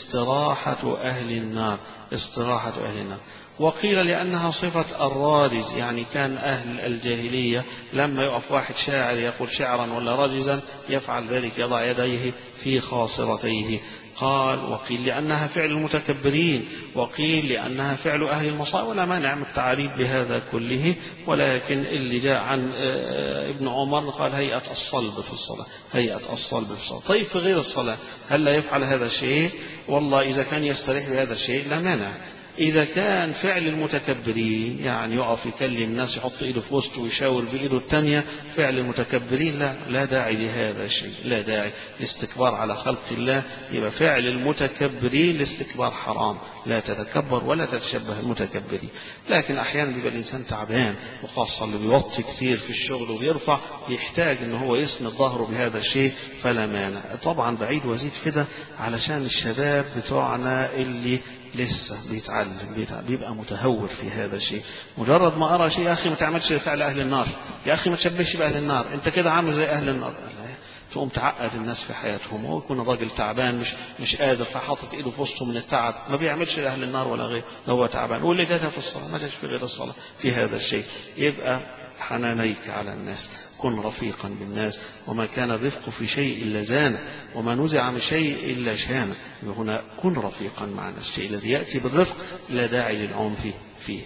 استراحة أهل النار، استراحة أهل النار. وقيل لأنها صفة الرادز، يعني كان أهل الجاهلية لما يقف واحد شاعر يقول شعرا ولا راجزا يفعل ذلك، يضع يديه في خاصرتيه. قال: وقيل لأنها فعل المتكبرين، وقيل لأنها فعل أهل المصائب. ولا مانع من التعريض بهذا كله، ولكن اللي جاء عن ابن عمر قال: هيئة الصلب في الصلاة، هيئة الصلب في الصلاة. طيب في غير الصلاة هل لا يفعل هذا الشيء؟ والله إذا كان يستريح بهذا الشيء لا مانع. إذا كان فعل المتكبرين، يعني يقف يكلم الناس يحط إيده في وسطه ويشاور بإيده الثانية، فعل المتكبرين لا لا داعي لهذا الشيء، لا داعي لاستكبار على خلق الله. يبقى فعل المتكبرين الاستكبار حرام، لا تتكبر ولا تتشبه المتكبرين. لكن أحيانا بيبقى الإنسان تعبان، وخاصة اللي بيوطي كتير في الشغل وبيرفع، يحتاج إن هو يسند ظهره بهذا الشيء، فلا مانع. طبعا بعيد وزيد كده علشان الشباب بتوعنا اللي لسه بيتعلم بيبقى متهور في هذا الشيء. مجرد ما أرى شيء: يا أخي ما تعملش فعل أهل النار، يا أخي ما تشبهش بأهل النار، أنت كده عامل زي أهل النار. تقوم تعقد الناس في حياتهم، هو يكون الراجل تعبان مش مش قادر، فحاطط ايده في وسطه من التعب، ما بيعملش لأهل النار ولا غير، هو تعبان. واللي جاتها في الصلاة ما جاش في غير الصلاة في هذا الشيء. يبقى حنانيك على الناس، كن رفيقا بالناس، وما كان الرفق في شيء إلا زانه، وما نزع من شيء إلا شانه. هنا كن رفيقا مع الناس، الشيء الذي يأتي بالرفق لا داعي للعنف فيه.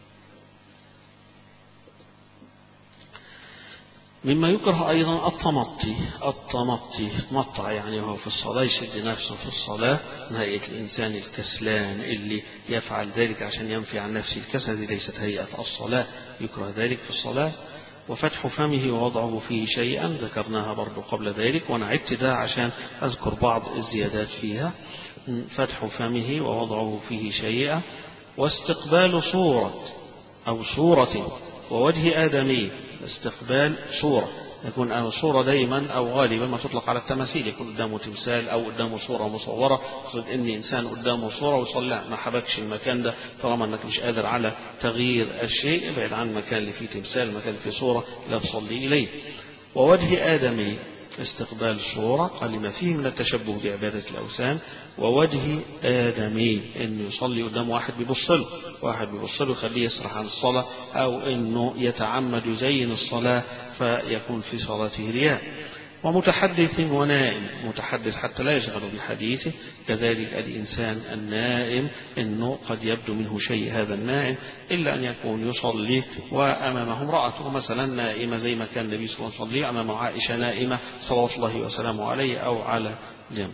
مما يكره أيضا التمطي، التمطي تمطع يعني هو في الصلاة، يشد نفسه في الصلاة، هيئة الإنسان الكسلان اللي يفعل ذلك عشان ينفي عن نفسه الكسل، هذه ليست هيئة الصلاة، يكره ذلك في الصلاة. وفتح فمه ووضعه فيه شيئا، ذكرناها برضو قبل ذلك، وأنا عدت ده عشان أذكر بعض الزيادات فيها. فتح فمه ووضعه فيه شيئا، واستقبال صورة أو صورة ووجه آدمي، استقبال صورة، يكون صورة دائما أو غالبا ما تطلق على التماثيل، يكون قدامه تمثال أو قدامه صورة مصورة. قصد إن إنسان قدامه صورة ويصلي، ما حبكش المكان ده، طالما أنك مش قادر على تغيير الشيء ابعد عن المكان اللي فيه تمثال، المكان اللي فيه صورة لا تصلي إليه. ووجه آدمي، استقبال صورة قال لما فيه من التشبه بعبادة الأوثان. ووجه آدمي، إنه يصلي قدام واحد بيبص له، واحد بيبص له يخليه يسرح عن الصلاة، أو إنه يتعمد يزين الصلاة فيكون في صلاته رياء. ومتحدث ونائم، متحدث حتى لا يشغل بحديثه، كذلك الإنسان النائم إنه قد يبدو منه شيء هذا النائم، إلا أن يكون يصلي وأمامه امرأته مثلا نائمة، زي ما كان النبي صلى الله عليه وسلم يصلي أمام عائشة نائمة صلوات الله وسلامه عليه أو على جنب.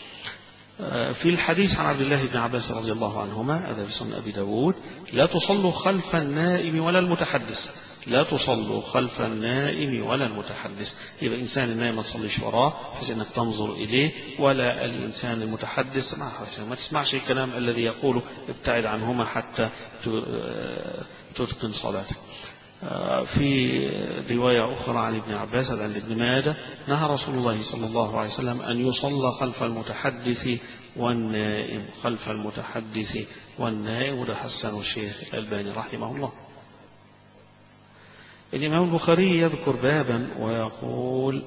في الحديث عن عبد الله بن عباس رضي الله عنهما، هذا في سنن أبي داود: لا تصلوا خلف النائم ولا المتحدث، لا تصلوا خلف النائم ولا المتحدث. يبقى إنسان النائم ما تصليش وراه بحيث أنك تنظر إليه، ولا الإنسان المتحدث ما تسمعش الكلام الذي يقوله، ابتعد عنهما حتى تتقن صلاتك. في رواية أخرى عن ابن عباس عن ابن ماجه: نهى رسول الله صلى الله عليه وسلم أن يصلى خلف المتحدث والنائم، خلف المتحدث والنائم، وده حسن الشيخ الألباني رحمه الله. الإمام البخاري يذكر بابا ويقول: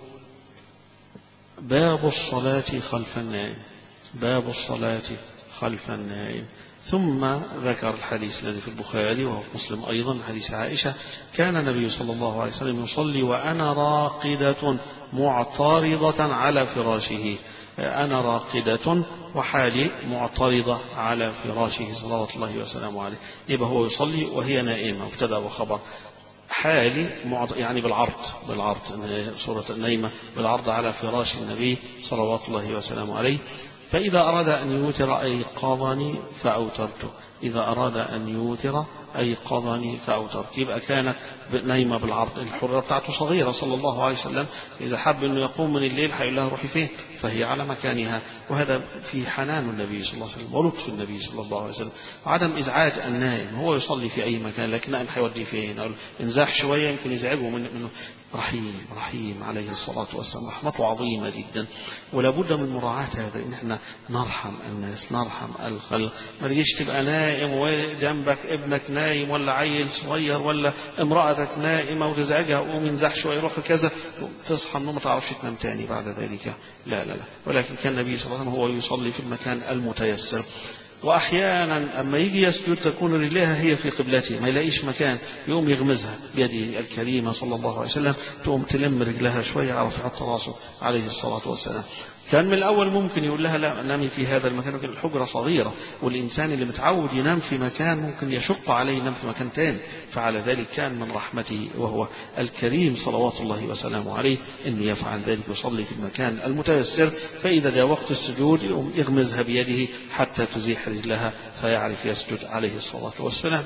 باب الصلاة خلف النائم، باب الصلاة خلف النائم. ثم ذكر الحديث الذي في البخاري وهو في مسلم أيضا، حديث عائشة: كان النبي صلى الله عليه وسلم يصلي وأنا راقدة معترضة على فراشه، أنا راقدة وحالي معترضة على فراشه صلوات الله وسلامه عليه، يبقى هو يصلي وهي نائمة، مبتدأ وخبر. حالي يعني بالعرض بالعرض سورة النايمة بالعرض على فراش النبي صلوات الله وسلامه عليه. فإذا أراد أن يوتر أيقظني فأوترته، إذا أراد أن يوتر أيقظني فأوترت. يبقى كانت نايمة بالعرض. الحرة بتاعته صغيرة صلى الله عليه وسلم، إذا حب أنه يقوم من الليل هيقول لها روحي فين، فهي على مكانها. وهذا في حنان النبي صلى الله عليه وسلم ولطف النبي صلى الله عليه وسلم، عدم إزعاج النائم. هو يصلي في أي مكان، لكن النائم هيوديه فين؟ أو انزاح شوية يمكن يزعجه منه. رحيم رحيم عليه الصلاة والسلام، رحمته عظيمة جدا. ولا بد من مراعاة هذا، إن احنا نرحم الناس، نرحم الخلق. ما تجيش تبقى نائم وجنبك ابنك نايم ولا عيل صغير ولا امرأتك نائمة وتزعجها، قوم انزح شوية روح كذا، تصحى النوم ما تعرفش تنام تاني بعد ذلك. لا لا لا. ولكن كان النبي صلى الله عليه وسلم هو يصلي في المكان المتيسر. وأحيانا أما يجي يسجد تكون رجليها هي في قبلته، ما يلاقيش مكان يقوم يغمزها بيده الكريمة صلى الله عليه وسلم، تقوم تلم رجلها شوية على رفعة راسه عليه الصلاة والسلام. كان من الأول ممكن يقول لها لا نامي في هذا المكان، لكن الحجرة صغيرة، والإنسان اللي متعود ينام في مكان ممكن يشق عليه ينام في مكان تاني. فعلى ذلك كان من رحمته وهو الكريم صلوات الله وسلامه عليه أنه يفعل ذلك، يصلي في المكان المتيسر. فإذا جاء وقت السجود يقوم يغمزها بيده حتى تزيح رجلها فيعرف يسجد عليه الصلاة والسلام.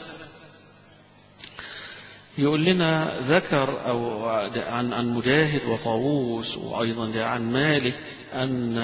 يقول لنا ذكر أو عن عن مجاهد وطاووس وأيضا عن مالك أن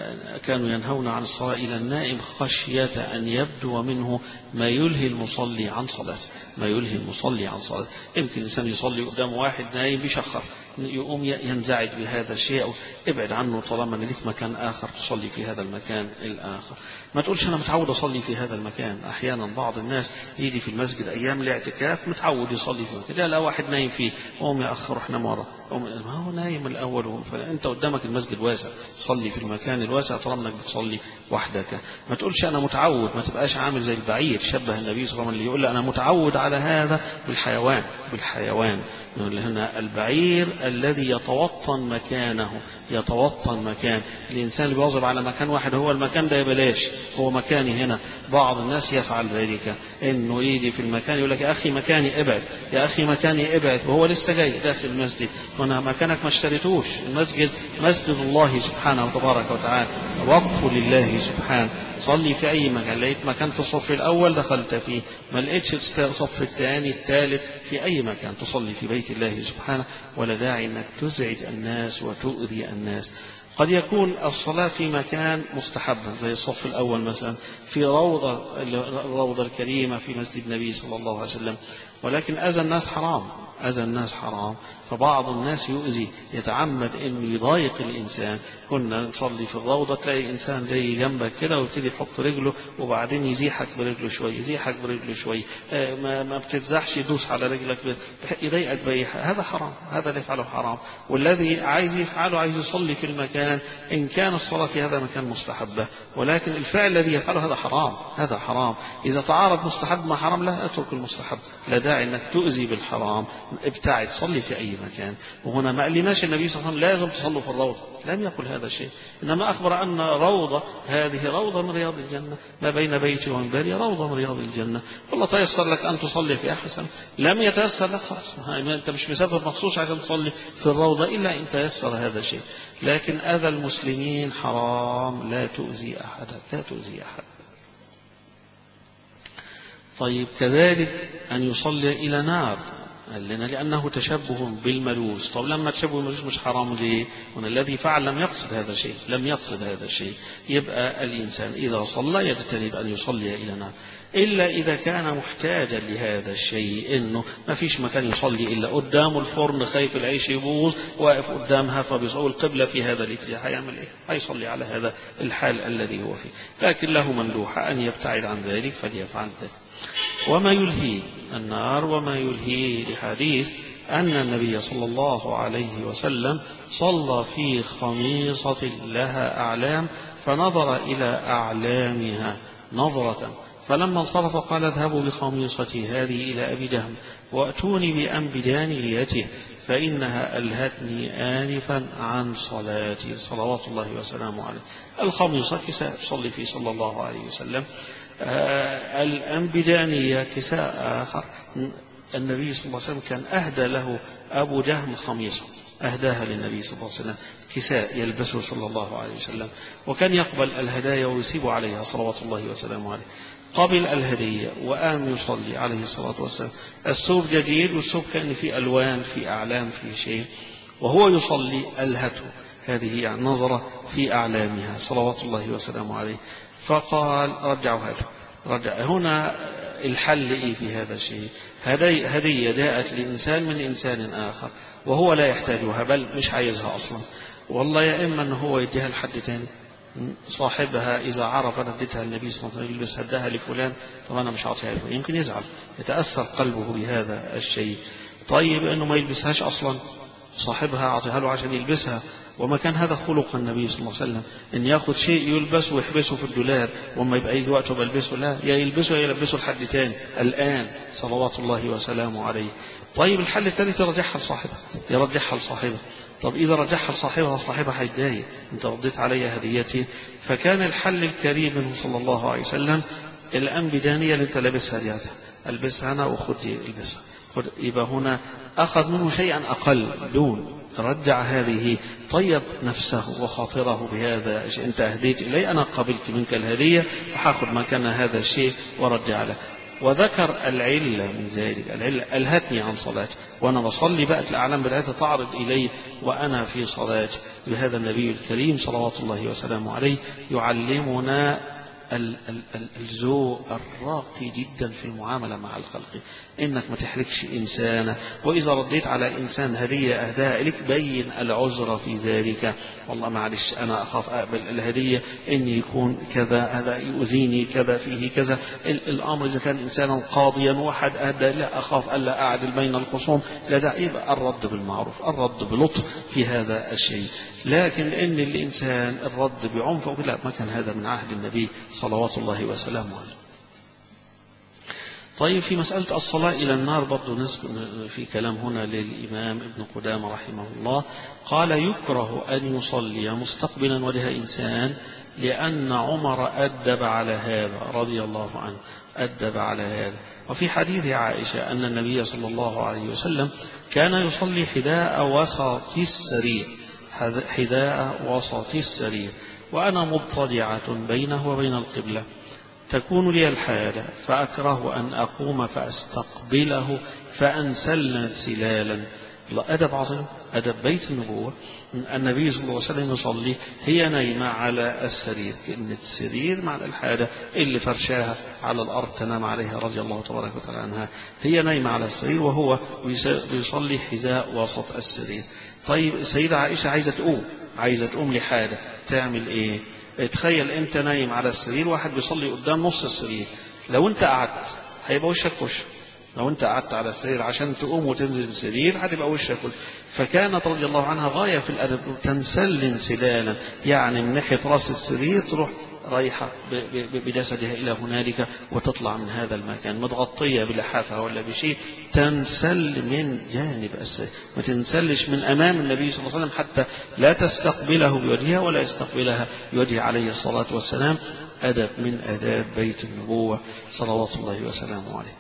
كانوا ينهون عن الصلاة إلى النائم خشية أن يبدو منه ما يلهي المصلي عن صلاته، ما يلهي المصلي عن صلاته. يمكن الإنسان يصلي قدام واحد نايم بيشخر، يقوم ينزعج بهذا الشيء، أو ابعد عنه طالما أن لك مكان آخر تصلي في هذا المكان الآخر. ما تقولش أنا متعود أصلي في هذا المكان. أحيانا بعض الناس يجي في المسجد أيام الاعتكاف متعود يصلي في المكان، لا لا واحد نايم فيه قوم يا أخ رحنا مرة، ما هو نايم الأول، فأنت قدامك المسجد واسع، صلي في المكان الواسع طالما انك بتصلي وحدك. ما تقولش أنا متعود، ما تبقاش عامل زي البعير. شبه النبي صلى الله عليه وسلم اللي يقول أنا متعود على هذا بالحيوان، بالحيوان هنا البعير الذي يتوطن مكانه، يتوطن مكان. الإنسان اللي بيواظب على مكان واحد هو المكان ده بلاش، هو مكاني هنا. بعض الناس يفعل ذلك، إنه يجي في المكان يقول لك يا أخي مكاني ابعد، يا أخي مكاني ابعد، وهو لسه جاي داخل المسجد، وانا مكانك ما اشتريتوش. المسجد مسجد الله سبحانه وتبارك وتعالى، وقف لله سبحانه. صلي في أي مكان، لقيت مكان في الصف الأول دخلت فيه، ما لقيتش الصف الثاني الثالث، في أي مكان تصلي في بيت الله سبحانه، ولا داعي أنك تزعج الناس وتؤذي الناس. قد يكون الصلاة في مكان مستحبا زي الصف الأول مثلا في روضة الروضة الكريمة في مسجد النبي صلى الله عليه وسلم، ولكن أذى الناس حرام، أذى الناس حرام. فبعض الناس يؤذي، يتعمد إنه يضايق الإنسان. كنا نصلي في الروضة تلاقي إنسان جاي جنبك كده ويبتدي يحط رجله وبعدين يزيحك برجله شوي، يزيحك برجله شوي، ما, ما بتتزحش يدوس على رجلك يضايقك بأي حاجة. هذا حرام، هذا اللي يفعله حرام. والذي عايز يفعله عايز يصلي في المكان، إن كان الصلاة في هذا المكان مستحبة، ولكن الفعل الذي يفعله هذا حرام، هذا حرام. إذا تعارض مستحب مع حرام لا اترك المستحب، لا داعي أنك تؤذي بالحرام، ابتعد، صلي في أي مكان. وهنا ما قالناش النبي صلى الله عليه وسلم لازم تصلوا في الروضة، لم يقل هذا الشيء، إنما أخبر أن روضة هذه روضة من رياض الجنة، ما بين بيتي ومنبري روضة من رياض الجنة. والله تيسر لك أن تصلي في أحسن، لم يتيسر لك خلاص، أنت مش مسافر مخصوص عشان تصلي في الروضة إلا إن تيسر هذا الشيء. لكن أذى المسلمين حرام، لا تؤذي أحدا، لا تؤذي أحد. طيب كذلك أن يصلي إلى نار، لنا لأنه تشبه بالملوس. طب لما تشبه بالملوس مش حرام ليه؟ هنا الذي فعل لم يقصد هذا الشيء، لم يقصد هذا الشيء. يبقى الإنسان إذا صلى يجتنب أن يصلي إلى نار، إلا إذا كان محتاجا لهذا الشيء، إنه ما فيش مكان يصلي إلا قدام الفرن، خايف العيش يبوظ، واقف قدامها فبيصلي القبلة في هذا الاتجاه، هيعمل إيه؟ هيصلي على هذا الحال الذي هو فيه. لكن له مندوحة أن يبتعد عن ذلك فليفعل ذلك. وما يلهي النار وما يلهي لحديث أن النبي صلى الله عليه وسلم صلى في خميصة لها أعلام فنظر إلى أعلامها نظرة فلما انصرف قال اذهبوا بخميصتي هذه إلى أبي جهم وأتوني بأنبدان ليته فإنها ألهتني آنفا عن صلاتي صلوات الله وسلامه عليه. الخميصة كساء صلي فيه صلى الله عليه وسلم. آه الأنبدانية كساء آخر النبي صلى الله عليه وسلم كان أهدى له أبو جهم خميصة أهداها للنبي صلى الله عليه وسلم كساء يلبسه صلى الله عليه وسلم، وكان يقبل الهدايا ويسيب عليها صلوات الله وسلامه عليه. قبل الهدية وقام يصلي عليه الصلاة والسلام. الثوب جديد والثوب كان في ألوان في أعلام في شيء، وهو يصلي ألهته هذه يعني نظرة في أعلامها صلوات الله وسلامه عليه. فقال رجعوا هذا رجع. هنا الحل إيه في هذا الشيء؟ هدية جاءت لإنسان من إنسان آخر وهو لا يحتاجها بل مش عايزها أصلا، والله يا إما أنه هو يديها لحد تاني صاحبها إذا عرف أنا اديتها النبي صلى الله عليه وسلم بس هداها لفلان، طبعا أنا مش عاطيها لفلان، يمكن يزعل يتأثر قلبه بهذا الشيء. طيب أنه ما يلبسهاش أصلا صاحبها عطيها له عشان يلبسها، وما كان هذا خلق النبي صلى الله عليه وسلم ان ياخذ شيء يلبسه ويحبسه في الدولاب وما يبقى يجي وقته بلبسه، لا يا يلبسه يا يلبسه لحد تاني الآن صلوات الله وسلامه عليه. طيب الحل الثالث يرجعها لصاحبها يرجعها لصاحبها. طب إذا رجعها لصاحبها صاحبها هيتضايق انت رديت علي هديتي. فكان الحل الكريم منه صلى الله عليه وسلم الأنبدانية اللي انت لابسها دي البسها انا وخدي البسها، يبقى هنا أخذ منه شيئا أقل دون رجع هذه، طيب نفسه وخاطره بهذا الشيء أنت أهديت إلي أنا قبلت منك الهدية وحاخذ مكان هذا الشيء ورجع له. وذكر العلة من ذلك، العلة ألهتني عن صلاتي وأنا بصلي بقت الأعلام بتاعتها تعرض إلي وأنا في صلاتي. بهذا النبي الكريم صلوات الله وسلامه عليه يعلمنا الذوق الراقي جدا في المعاملة مع الخلق، إنك ما تحركش إنسانا، وإذا رديت على إنسان هدية أهداها إليك بين العذر في ذلك، والله معلش أنا أخاف أقبل الهدية إن يكون كذا هذا يؤذيني كذا فيه كذا الأمر. إذا كان إنسانا قاضيا واحد أهدى لا أخاف ألا أعدل بين الخصوم لا داعي، يبقى الرد بالمعروف الرد بلطف في هذا الشيء. لكن إن الإنسان الرد بعنف لا، ما كان هذا من عهد النبي صلوات الله وسلامه عليه. طيب في مسألة الصلاة إلى النار برضو نذكر في كلام هنا للإمام ابن قدامة رحمه الله، قال يكره أن يصلي مستقبلا وجه إنسان لأن عمر أدب على هذا رضي الله عنه أدب على هذا. وفي حديث عائشة أن النبي صلى الله عليه وسلم كان يصلي حذاء وسط السرير حذاء وسط السرير وأنا مضطجعة بينه وبين القبلة تكون لي الحالة فأكره أن أقوم فأستقبله فأنسلنا سلالا. أدب عظيم أدب بيت النبوة. النبي صلى الله عليه وسلم يصلي هي نايمة على السرير، كأن السرير مع الحالة اللي فرشاها على الأرض تنام عليها رضي الله تبارك وتعالى عنها، هي نايمة على السرير وهو يصلي حذاء وسط السرير. طيب السيدة عائشة عايزة تقوم عايزة تقوم لحالة تعمل إيه؟ تخيل أنت نايم على السرير واحد بيصلي قدام نص السرير، لو أنت قعدت هيبقى وشك وش، لو أنت قعدت على السرير عشان تقوم وتنزل السرير هتبقى وشك وش. فكانت رضي الله عنها غاية في الأدب تنسل انسلالا، يعني من ناحية رأس السرير تروح رايحة بجسدها إلى هنالك وتطلع من هذا المكان متغطية بلحافها ولا بشيء، تنسل من جانب السرير، ما تنسلش من أمام النبي صلى الله عليه وسلم حتى لا تستقبله بوجهها ولا يستقبلها بوجهه عليه الصلاة والسلام. أدب من أداب بيت النبوة صلوات الله وسلامه عليه.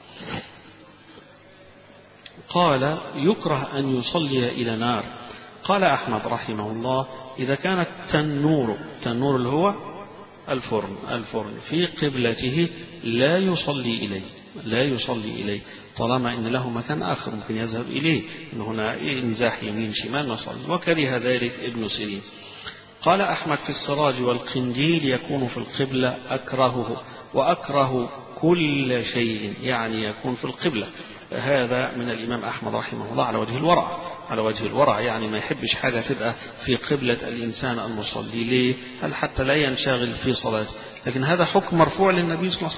قال يكره أن يصلي إلى نار. قال أحمد رحمه الله إذا كانت تنور تنور اللي هو الفرن الفرن في قبلته لا يصلي إليه لا يصلي إليه طالما إن له مكان آخر ممكن يذهب إليه، إن هنا إنزاح يمين شمال نصلي. وكره ذلك ابن سيرين. قال أحمد في السراج والقنديل يكون في القبلة أكرهه وأكره كل شيء يعني يكون في القبلة. هذا من الإمام أحمد رحمه الله على وجه الورع على وجه الورع يعني ما يحبش حاجة تبقى في قبلة الإنسان المصلي. ليه؟ هل حتى لا ينشغل في صلاته. لكن هذا حكم مرفوع للنبي صلى الله عليه وسلم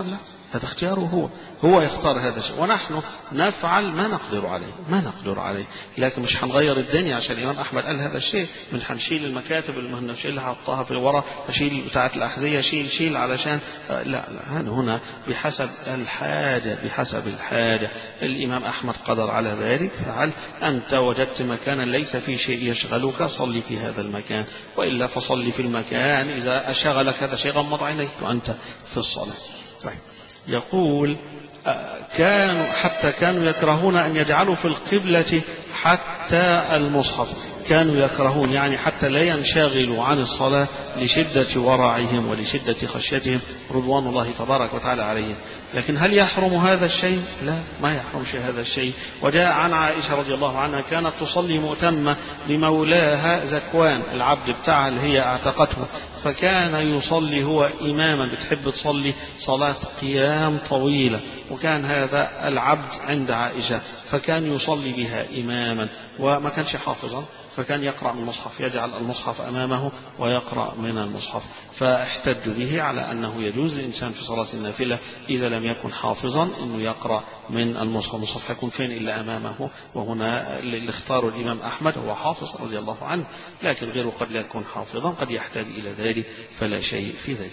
هذا اختياره هو هو يختار هذا الشيء، ونحن نفعل ما نقدر عليه ما نقدر عليه لكن مش هنغير الدنيا عشان الإمام أحمد قال هذا الشيء، من هنشيل المكاتب اللي هنشيلها حطها في الورا، هشيل بتاعة الأحذية شيل شيل علشان لا لا هنا بحسب الحاجة بحسب الحاجة. الإمام أحمد قدر على ذلك فعل. أنت وجدت مكانا ليس فيه شيء يشغلك صلي في هذا المكان، وإلا فصلي في المكان إذا أشغلك هذا شيء غمض عينيك وأنت في الصلاة. طيب يقول كانوا حتى كانوا يكرهون أن يجعلوا في القبلة حتى المصحف، كانوا يكرهون يعني حتى لا ينشغلوا عن الصلاة لشدة ورعهم ولشدة خشيتهم رضوان الله تبارك وتعالى عليهم. لكن هل يحرم هذا الشيء؟ لا، ما يحرم شيء هذا الشيء. وجاء عن عائشة رضي الله عنها كانت تصلي مؤتمة لمولاها زكوان العبد بتاعها اللي هي اعتقته، فكان يصلي هو إماما، بتحب تصلي صلاة قيام طويلة، وكان هذا العبد عند عائشة فكان يصلي بها إماما وما كانش حافظا، فكان يقرأ من المصحف، يجعل المصحف أمامه ويقرأ من المصحف، فاحتج به على أنه يجوز للإنسان في صلاة النافلة إذا لم يكن حافظا أنه يقرأ من المصحف. المصحف يكون فين إلا أمامه، وهنا اللي اختاره الإمام أحمد هو حافظ رضي الله عنه، لكن غيره قد لا يكون حافظا، قد يحتاج إلى ذلك فلا شيء في ذلك.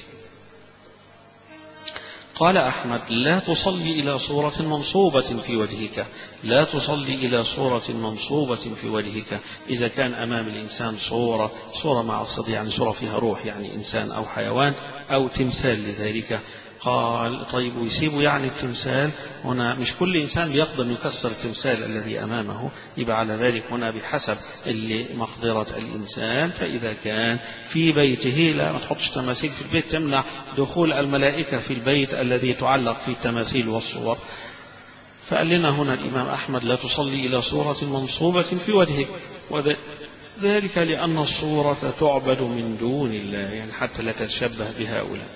قال أحمد لا تصلي إلى صورة منصوبة في وجهك، لا تصلي إلى صورة منصوبة في وجهك إذا كان أمام الإنسان صورة صورة مع أقصد يعني صورة فيها روح، يعني إنسان أو حيوان أو تمثال لذلك. قال طيب ويسيبوا يعني التمثال؟ هنا مش كل إنسان بيقدر يكسر التمثال الذي أمامه، يبقى على ذلك هنا بحسب اللي مقدرة الإنسان. فإذا كان في بيته لا ما تحطش تماثيل في البيت تمنع دخول الملائكة في البيت الذي تعلق فيه التماثيل والصور. فقال لنا هنا الإمام أحمد لا تصلي إلى صورة منصوبة في وجهك، وذلك لأن الصورة تعبد من دون الله، يعني حتى لا تتشبه بهؤلاء.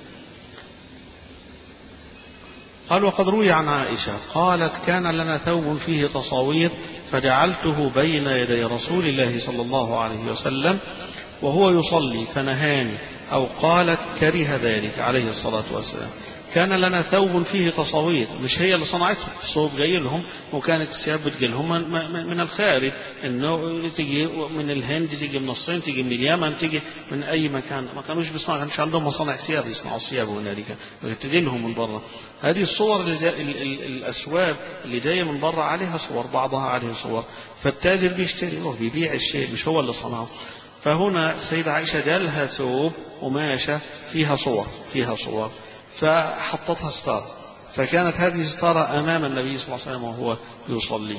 قال وقد روي عن عائشة قالت كان لنا ثوب فيه تصاوير فجعلته بين يدي رسول الله صلى الله عليه وسلم وهو يصلي فنهاني، أو قالت كره ذلك عليه الصلاة والسلام. كان لنا ثوب فيه تصاوير، مش هي اللي صنعته، الصوب جاي لهم، وكانت الثياب بتجي لهم من الخارج، انه تيجي من الهند، تيجي من الصين، تيجي من اليمن، تيجي من اي مكان، ما كانوش بيصنعوا، كانش عندهم مصانع ثياب يصنعوا الثياب هنالك، بتجي لهم من بره. هذه الصور اللي جا الاسواب اللي جايه من بره عليها صور، بعضها عليه صور، فالتاجر بيشتري وبيبيع الشيء، مش هو اللي صنعه. فهنا السيدة عائشة جالها ثوب قماشة فيها صور فيها صور فحطتها ستارة، فكانت هذه ستارة أمام النبي صلى الله عليه وسلم وهو يصلي.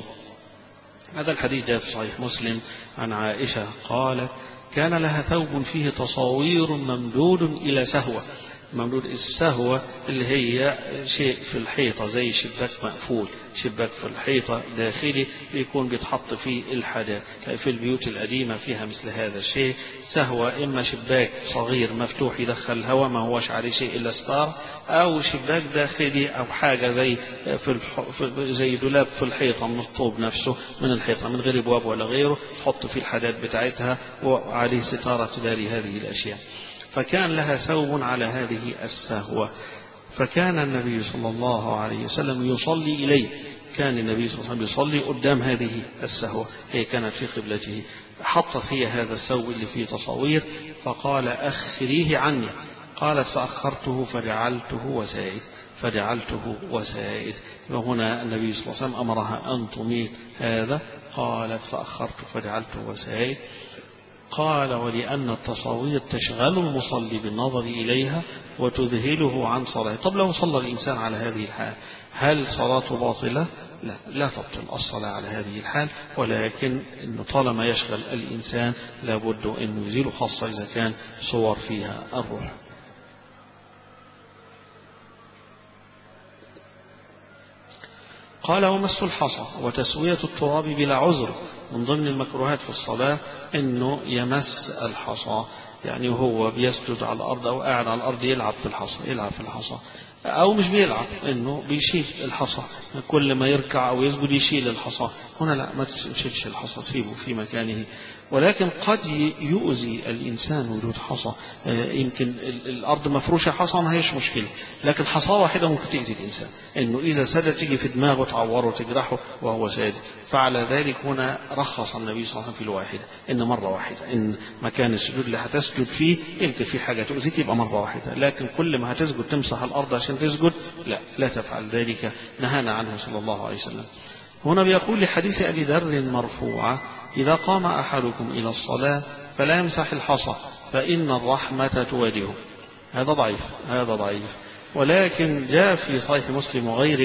هذا الحديث جاء في صحيح مسلم عن عائشة قالت كان لها ثوب فيه تصاوير ممدود إلى سهوة. ممدود السهوة اللي هي شيء في الحيطة زي شباك مقفول، شباك في الحيطة داخلي بيكون بيتحط فيه الحاجات. في البيوت القديمة فيها مثل هذا الشيء سهوة، إما شباك صغير مفتوح يدخل الهواء ما هوش عليه شيء إلا ستار، أو شباك داخلي أو حاجة زي في الح... زي دولاب في الحيطة من الطوب نفسه من الحيطة من غير أبواب ولا غيره، تحط فيه الحاجات بتاعتها وعليه ستارة تداري هذه الأشياء. فكان لها ثوب على هذه السهوة، فكان النبي صلى الله عليه وسلم يصلي إليه، كان النبي صلى الله عليه وسلم يصلي قدام هذه السهوة، هي كانت في قبلته. حطت هي هذا الثوب اللي فيه تصوير فقال أخريه عني، قالت فأخرته فجعلته وسائد فجعلته وسائد. وهنا النبي صلى الله عليه وسلم أمرها أن تميت هذا، قالت فأخرته فجعلته وسائد. قال ولأن التصاوير تشغل المصلي بالنظر إليها وتذهله عن صلاته. طب لو صلى الإنسان على هذه الحال هل صلاته باطلة؟ لا لا تبطل الصلاة على هذه الحال، ولكن إنه طالما يشغل الإنسان لابد أن يزيله، خاصة إذا كان صور فيها الروح. قال ومس الحصى وتسوية التراب بلا عذر من ضمن المكروهات في الصلاة إنه يمس الحصى، يعني وهو بيسجد على الأرض أو قاعد على الأرض يلعب في الحصى يلعب في الحصى أو مش بيلعب، إنه بيشيل الحصى كل ما يركع أو يسجد يشيل الحصى. هنا لا، ما تشيلش الحصى، سيبه في مكانه ولكن قد يؤذي الإنسان وجود حصى. يمكن الأرض مفروشة حصى ما هيش مشكلة، لكن حصى واحدة ممكن تؤذي الإنسان، إنه إذا سجد تيجي في دماغه تعوره تجرحه وهو ساجد. فعلى ذلك هنا رخص النبي صلى الله عليه وسلم في الواحدة، إن مرة واحدة، إن مكان السجود اللي هتسجد فيه يمكن في حاجة تؤذيك يبقى مرة واحدة، لكن كل ما هتسجد تمسح الأرض عشان تسجد لا لا تفعل ذلك، نهانا عنه صلى الله عليه وسلم. هنا بيقول لحديث أبي ذر مرفوعة: إذا قام أحدكم إلى الصلاة فلا يمسح الحصى فإن الرحمة تواجهه. هذا ضعيف، هذا ضعيف. ولكن جاء في صحيح مسلم وغيره: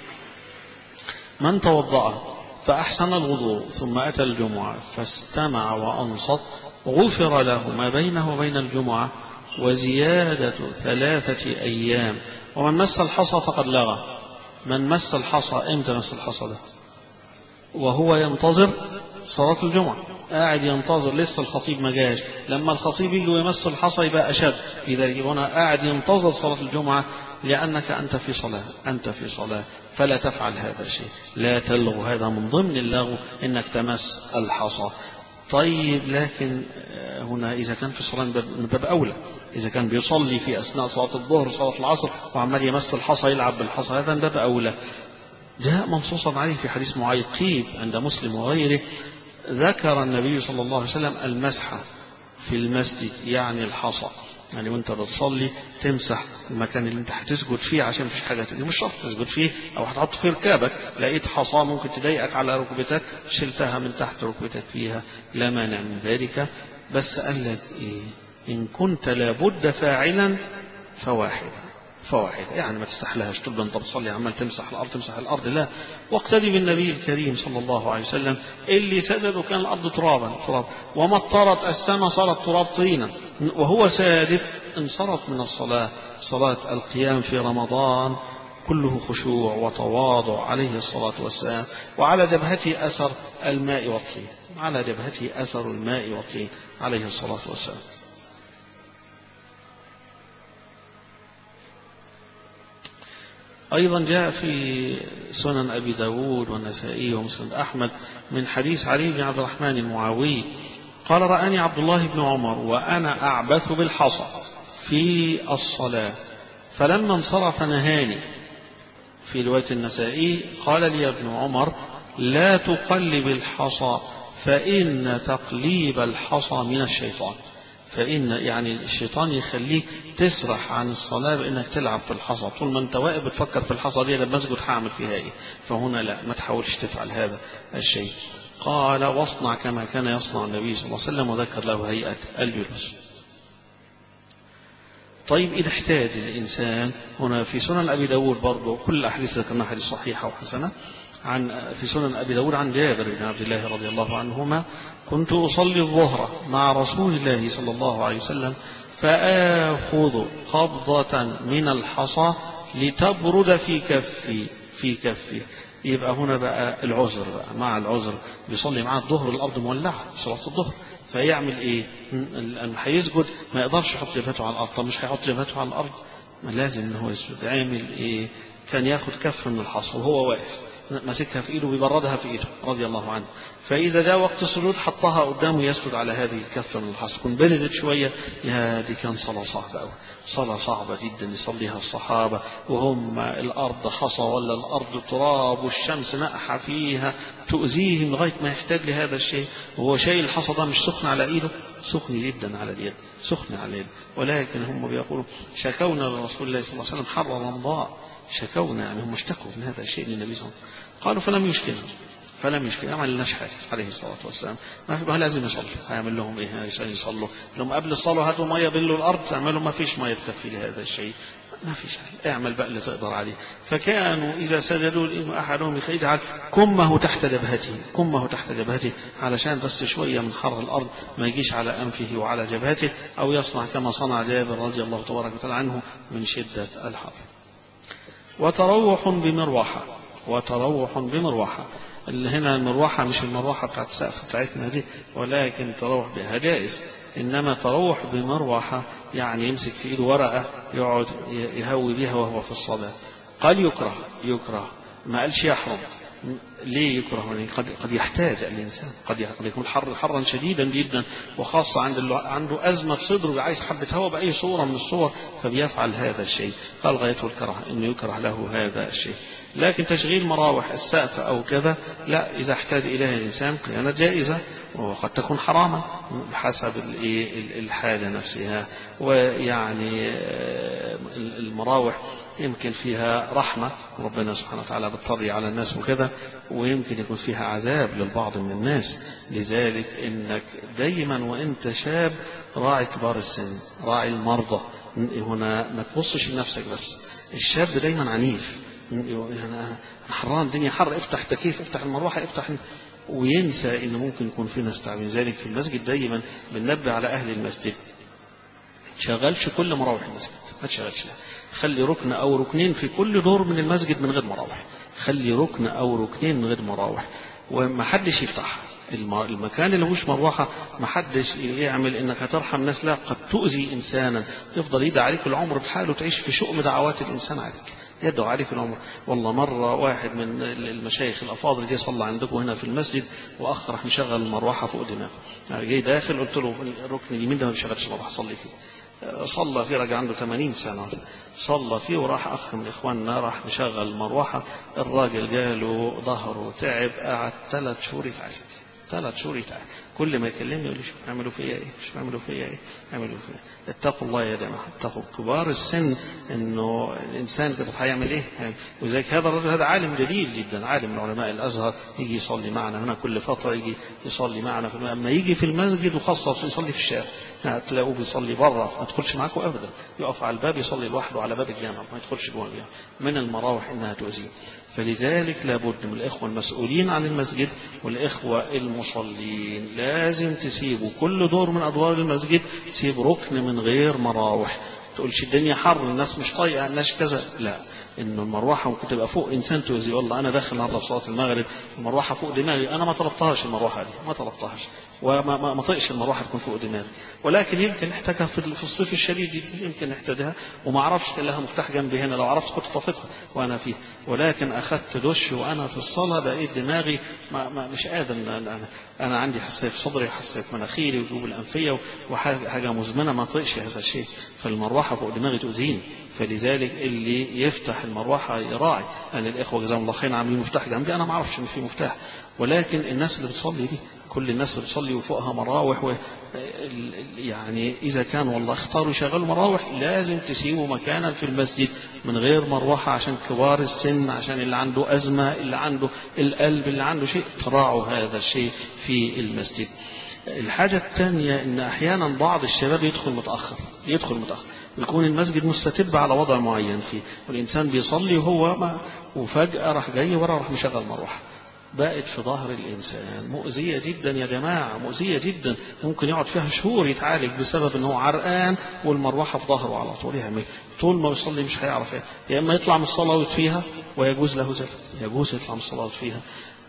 من توضأ فأحسن الوضوء ثم أتى الجمعة فاستمع وأنصت غفر له ما بينه وبين الجمعة وزيادة ثلاثة أيام. ومن مس الحصى فقد لغى. من مس الحصى، امتى مس الحصى ده؟ وهو ينتظر صلاة الجمعة، قاعد ينتظر لسه الخطيب ما جاش، لما الخطيب يجي ويمس الحصى يبقى أشد. إذا هنا قاعد ينتظر صلاة الجمعة لأنك أنت في صلاة، أنت في صلاة، فلا تفعل هذا الشيء، لا تلغو. هذا من ضمن اللغو إنك تمس الحصى. طيب، لكن هنا إذا كان في صلاة من باب أولى، إذا كان بيصلي في أثناء صلاة الظهر صلاة العصر وعمال يمس الحصى يلعب بالحصى، هذا من باب أولى. جاء منصوصا عليه في حديث معيقيب عند مسلم وغيره، ذكر النبي صلى الله عليه وسلم المسح في المسجد، يعني الحصى، يعني وانت بتصلي تمسح المكان اللي انت هتسجد فيه عشان مفيش حاجة تجي، مش شرط تسجد فيه او هتحط فيه ركابك، لقيت حصى ممكن تضايقك على ركبتك شلتها من تحت ركبتك فيها، لا مانع من ذلك. بس قال لك ايه؟ ان كنت لابد فاعلا فواحدا فواحد، يعني ما تستحلهاش تبقى انت بتصلي عمال تمسح الارض تمسح الارض، لا. واقتدي بالنبي الكريم صلى الله عليه وسلم اللي سجد وكان الارض ترابا تراب وما اطرت السماء صارت تراب طينا، وهو ساجد انصرف من الصلاة. صلاة القيام في رمضان كله خشوع وتواضع عليه الصلاة والسلام، وعلى جبهته أثر الماء والطين، على جبهته أثر الماء والطين عليه الصلاة والسلام. أيضا جاء في سنن أبي داود والنسائي ومسند أحمد من حديث علي بن عبد الرحمن المعاوي قال: رآني عبد الله بن عمر وأنا أعبث بالحصى في الصلاة فلما انصرف نهاني. في رواية النسائي قال لي ابن عمر: لا تقلب الحصى فإن تقليب الحصى من الشيطان. فإن يعني الشيطان يخليك تسرح عن الصلاة بأنك تلعب في الحصى، طول ما أنت واقف بتفكر في الحصى دي لما أسجد هعمل فيها إيه. فهنا لا، ما تحاولش تفعل هذا الشيء. قال: واصنع كما كان يصنع النبي صلى الله عليه وسلم، وذكر له هيئة الجلوس. طيب، إذا احتاج الإنسان، هنا في سنن أبي داود برضو كل الأحاديث ذكرناها حديث صحيحة وحسنة، عن في سنن أبي داود عن جابر بن عبد الله رضي الله عنهما: كنت أصلي الظهر مع رسول الله صلى الله عليه وسلم فآخذ قبضة من الحصى لتبرد في كفي في كفي. يبقى هنا بقى العذر، بقى مع العذر بيصلي معاه الظهر الأرض مولعة صلاة الظهر، فيعمل إيه؟ لما هيسجد ما يقدرش يحط جبهته على الأرض. طب مش هيحط جبهته على الأرض، ما لازم إن هو يسجد. يعمل إيه؟ كان ياخد كف من الحصى وهو واقف، ماسكها في ايده ويبردها في ايده رضي الله عنه، فاذا جاء وقت السجود حطها قدامه يسجد على هذه الكفه من الحصى. تكون بردت شويه، يا دي كان صلاه صعبه قوي، صلاه صعبه جدا يصليها الصحابه وهم الارض حصى ولا الارض تراب والشمس نقحه فيها تؤذيهم لغايه ما يحتاج لهذا الشيء، وهو شايل الحصى ده مش سخن على ايده، سخن جدا على اليد، سخن على اليد. ولكن هم بيقولوا: شكونا لرسول الله صلى الله عليه وسلم حر رمضان، شكونا يعني هم اشتكوا من هذا الشيء للنبي صلى الله عليه وسلم. قالوا: فلم يشكلنا فلم يشكلنا ما عملناش حاجه عليه الصلاه والسلام. ما في، لازم يصلوا. هيعمل لهم ايه؟ عشان يصلوا لهم قبل الصلاه هاتوا ميه بلوا الارض، تعملوا ما فيش ميه تكفي لهذا الشيء، ما فيش حاجه، اعمل بقى اللي تقدر عليه. فكانوا اذا سجدوا احدهم يجعل كمه تحت جبهته، كمه تحت جبهته علشان بس شويه من حر الارض ما يجيش على انفه وعلى جبهته، او يصنع كما صنع جابر رضي الله تبارك وتعالى عنه من شده الحر. وتروح بمروحة، وتروح بمروحة. اللي هنا المروحة مش المروحة بتاعت السقف بتاعتنا دي، ولكن تروح بها جائز، إنما تروح بمروحة يعني يمسك في إيده ورقة يقعد يهوي بها وهو في الصلاة. قال يكره، يكره، ما قالش يحرم. ليه يكره؟ قد قد يحتاج الإنسان، قد يكون حر حرا شديدا جدا، وخاصة عند عنده أزمة في صدره عايز حبة هواء بأي صورة من الصور، فبيفعل هذا الشيء. قال غايته الكره، إنه يكره له هذا الشيء. لكن تشغيل مراوح السقف أو كذا لا، إذا احتاج إليها الإنسان كانت جائزة، وقد تكون حراما بحسب الحاجة نفسها. ويعني المراوح يمكن فيها رحمة، ربنا سبحانه وتعالى بالطري على الناس وكذا، ويمكن يكون فيها عذاب للبعض من الناس. لذلك إنك دايما وإنت شاب راعي كبار السن، راعي المرضى. هنا ما تبصش لنفسك بس. الشاب دايما عنيف، يعني أنا حران، الدنيا حر، افتح تكييف، افتح المروحة، افتح، وينسى إن ممكن يكون في ناس تعبين. ذلك في المسجد دايما بننبه على أهل المسجد، شغلش كل مراوح المسجد، ما تشغلش، خلي ركن أو ركنين في كل دور من المسجد من غير مراوح، خلي ركن أو ركنين من غير مراوح، وما حدش يفتحها. المكان اللي مش مروحة ما حدش يعمل انك هترحم ناس، لا، قد تؤذي انسانا يفضل يدعي عليك العمر بحاله، تعيش في شؤم دعوات الانسان عليك، يدعو عليك العمر. والله مرة واحد من المشايخ الافاضل جه صلى عندكم هنا في المسجد، واخ راح مشغل المروحة فوق دماغه، جاي داخل قلت له الركن اليمين ده ما بيشغلش مروحة، صلي فيه. صلى فيه، راجل عنده ثمانين سنة، صلى فيه، وراح أخ من إخواننا راح مشغل المروحة، الراجل جاله ظهره تعب، قعد ثلاث شهور يتعالج، ثلاث شهور يتعالج. كل ما يكلمني يقول لي شوف عملوا فيا ايه، شوف عملوا فيا ايه، عملوا فيا. اتقوا الله يا جماعه، اتقوا كبار السن، انه الانسان كده هيعمل ايه يعني. وزيك هذا الرجل هذا عالم جليل جدا، عالم من علماء الازهر، يجي يصلي معنا هنا كل فتره، يجي يصلي معنا في اما يجي في المسجد، وخاصه يصلي في الشارع هتلاقوه بيصلي بره، ما يدخلش معاكم ابدا، يقف على الباب يصلي لوحده على باب الجامع، ما يدخلش جوه الجامع من المراوح انها تؤذيه. فلذلك لابد من الإخوة المسؤولين عن المسجد والإخوة المصلين لازم تسيبوا كل دور من أدوار المسجد، تسيب ركن من غير مراوح. تقولش الدنيا حر، الناس مش طايقة، الناس كذا، لا، إنه المروحة ممكن تبقى فوق إنسان تؤذي. والله أنا داخل النهارده في صلاة المغرب المروحة فوق دماغي، أنا ما طلبتهاش المروحة دي، ما طلبتهاش، وما ما ما طيقش المروحة تكون فوق دماغي، ولكن يمكن نحتاجها في في الصيف الشديد، يمكن نحتاجها وما أعرفش لها مفتاح جنبي هنا، لو عرفت كنت طفيتها وأنا فيه، ولكن أخذت دش وأنا في الصلاة لقيت دماغي ما ما مش قادر. أنا, أنا عندي حساسية في صدري، حساسية في مناخيري وجوب الأنفية وحاجة مزمنة، ما طيقش هذا الشيء، فالمروحة فوق دماغي تؤذيني. فلذلك اللي يفتح المروحة يراعي. أنا الإخوة جزاهم الله خير عاملين مفتاح جنبي، أنا ما أعرفش إن في مفتاح، ولكن الناس اللي بتصلي دي، كل الناس اللي بتصلي وفوقها مراوح و... يعني إذا كان والله اختاروا يشغلوا مراوح، لازم تسيبوا مكانا في المسجد من غير مروحة، عشان كبار السن، عشان اللي عنده أزمة، اللي عنده القلب، اللي عنده شيء، تراعوا هذا الشيء في المسجد. الحاجة الثانية إن أحيانا بعض الشباب يدخل متأخر، يدخل متأخر يكون المسجد مستتب على وضع معين فيه، والإنسان بيصلي وهو ما، وفجأة راح جاي ورا راح مشغل مروحة، بقت في ظهر الإنسان مؤذية جدا يا جماعة، مؤذية جدا، ممكن يقعد فيها شهور يتعالج بسبب أنه عرقان والمروحة في ظهره على طول. يعمل طول ما يصلي مش هيعرف ايه، يا إما يطلع من الصلاة ويطفيها، ويجوز له ذلك، يجوز يطلع من الصلاة ويطفيها،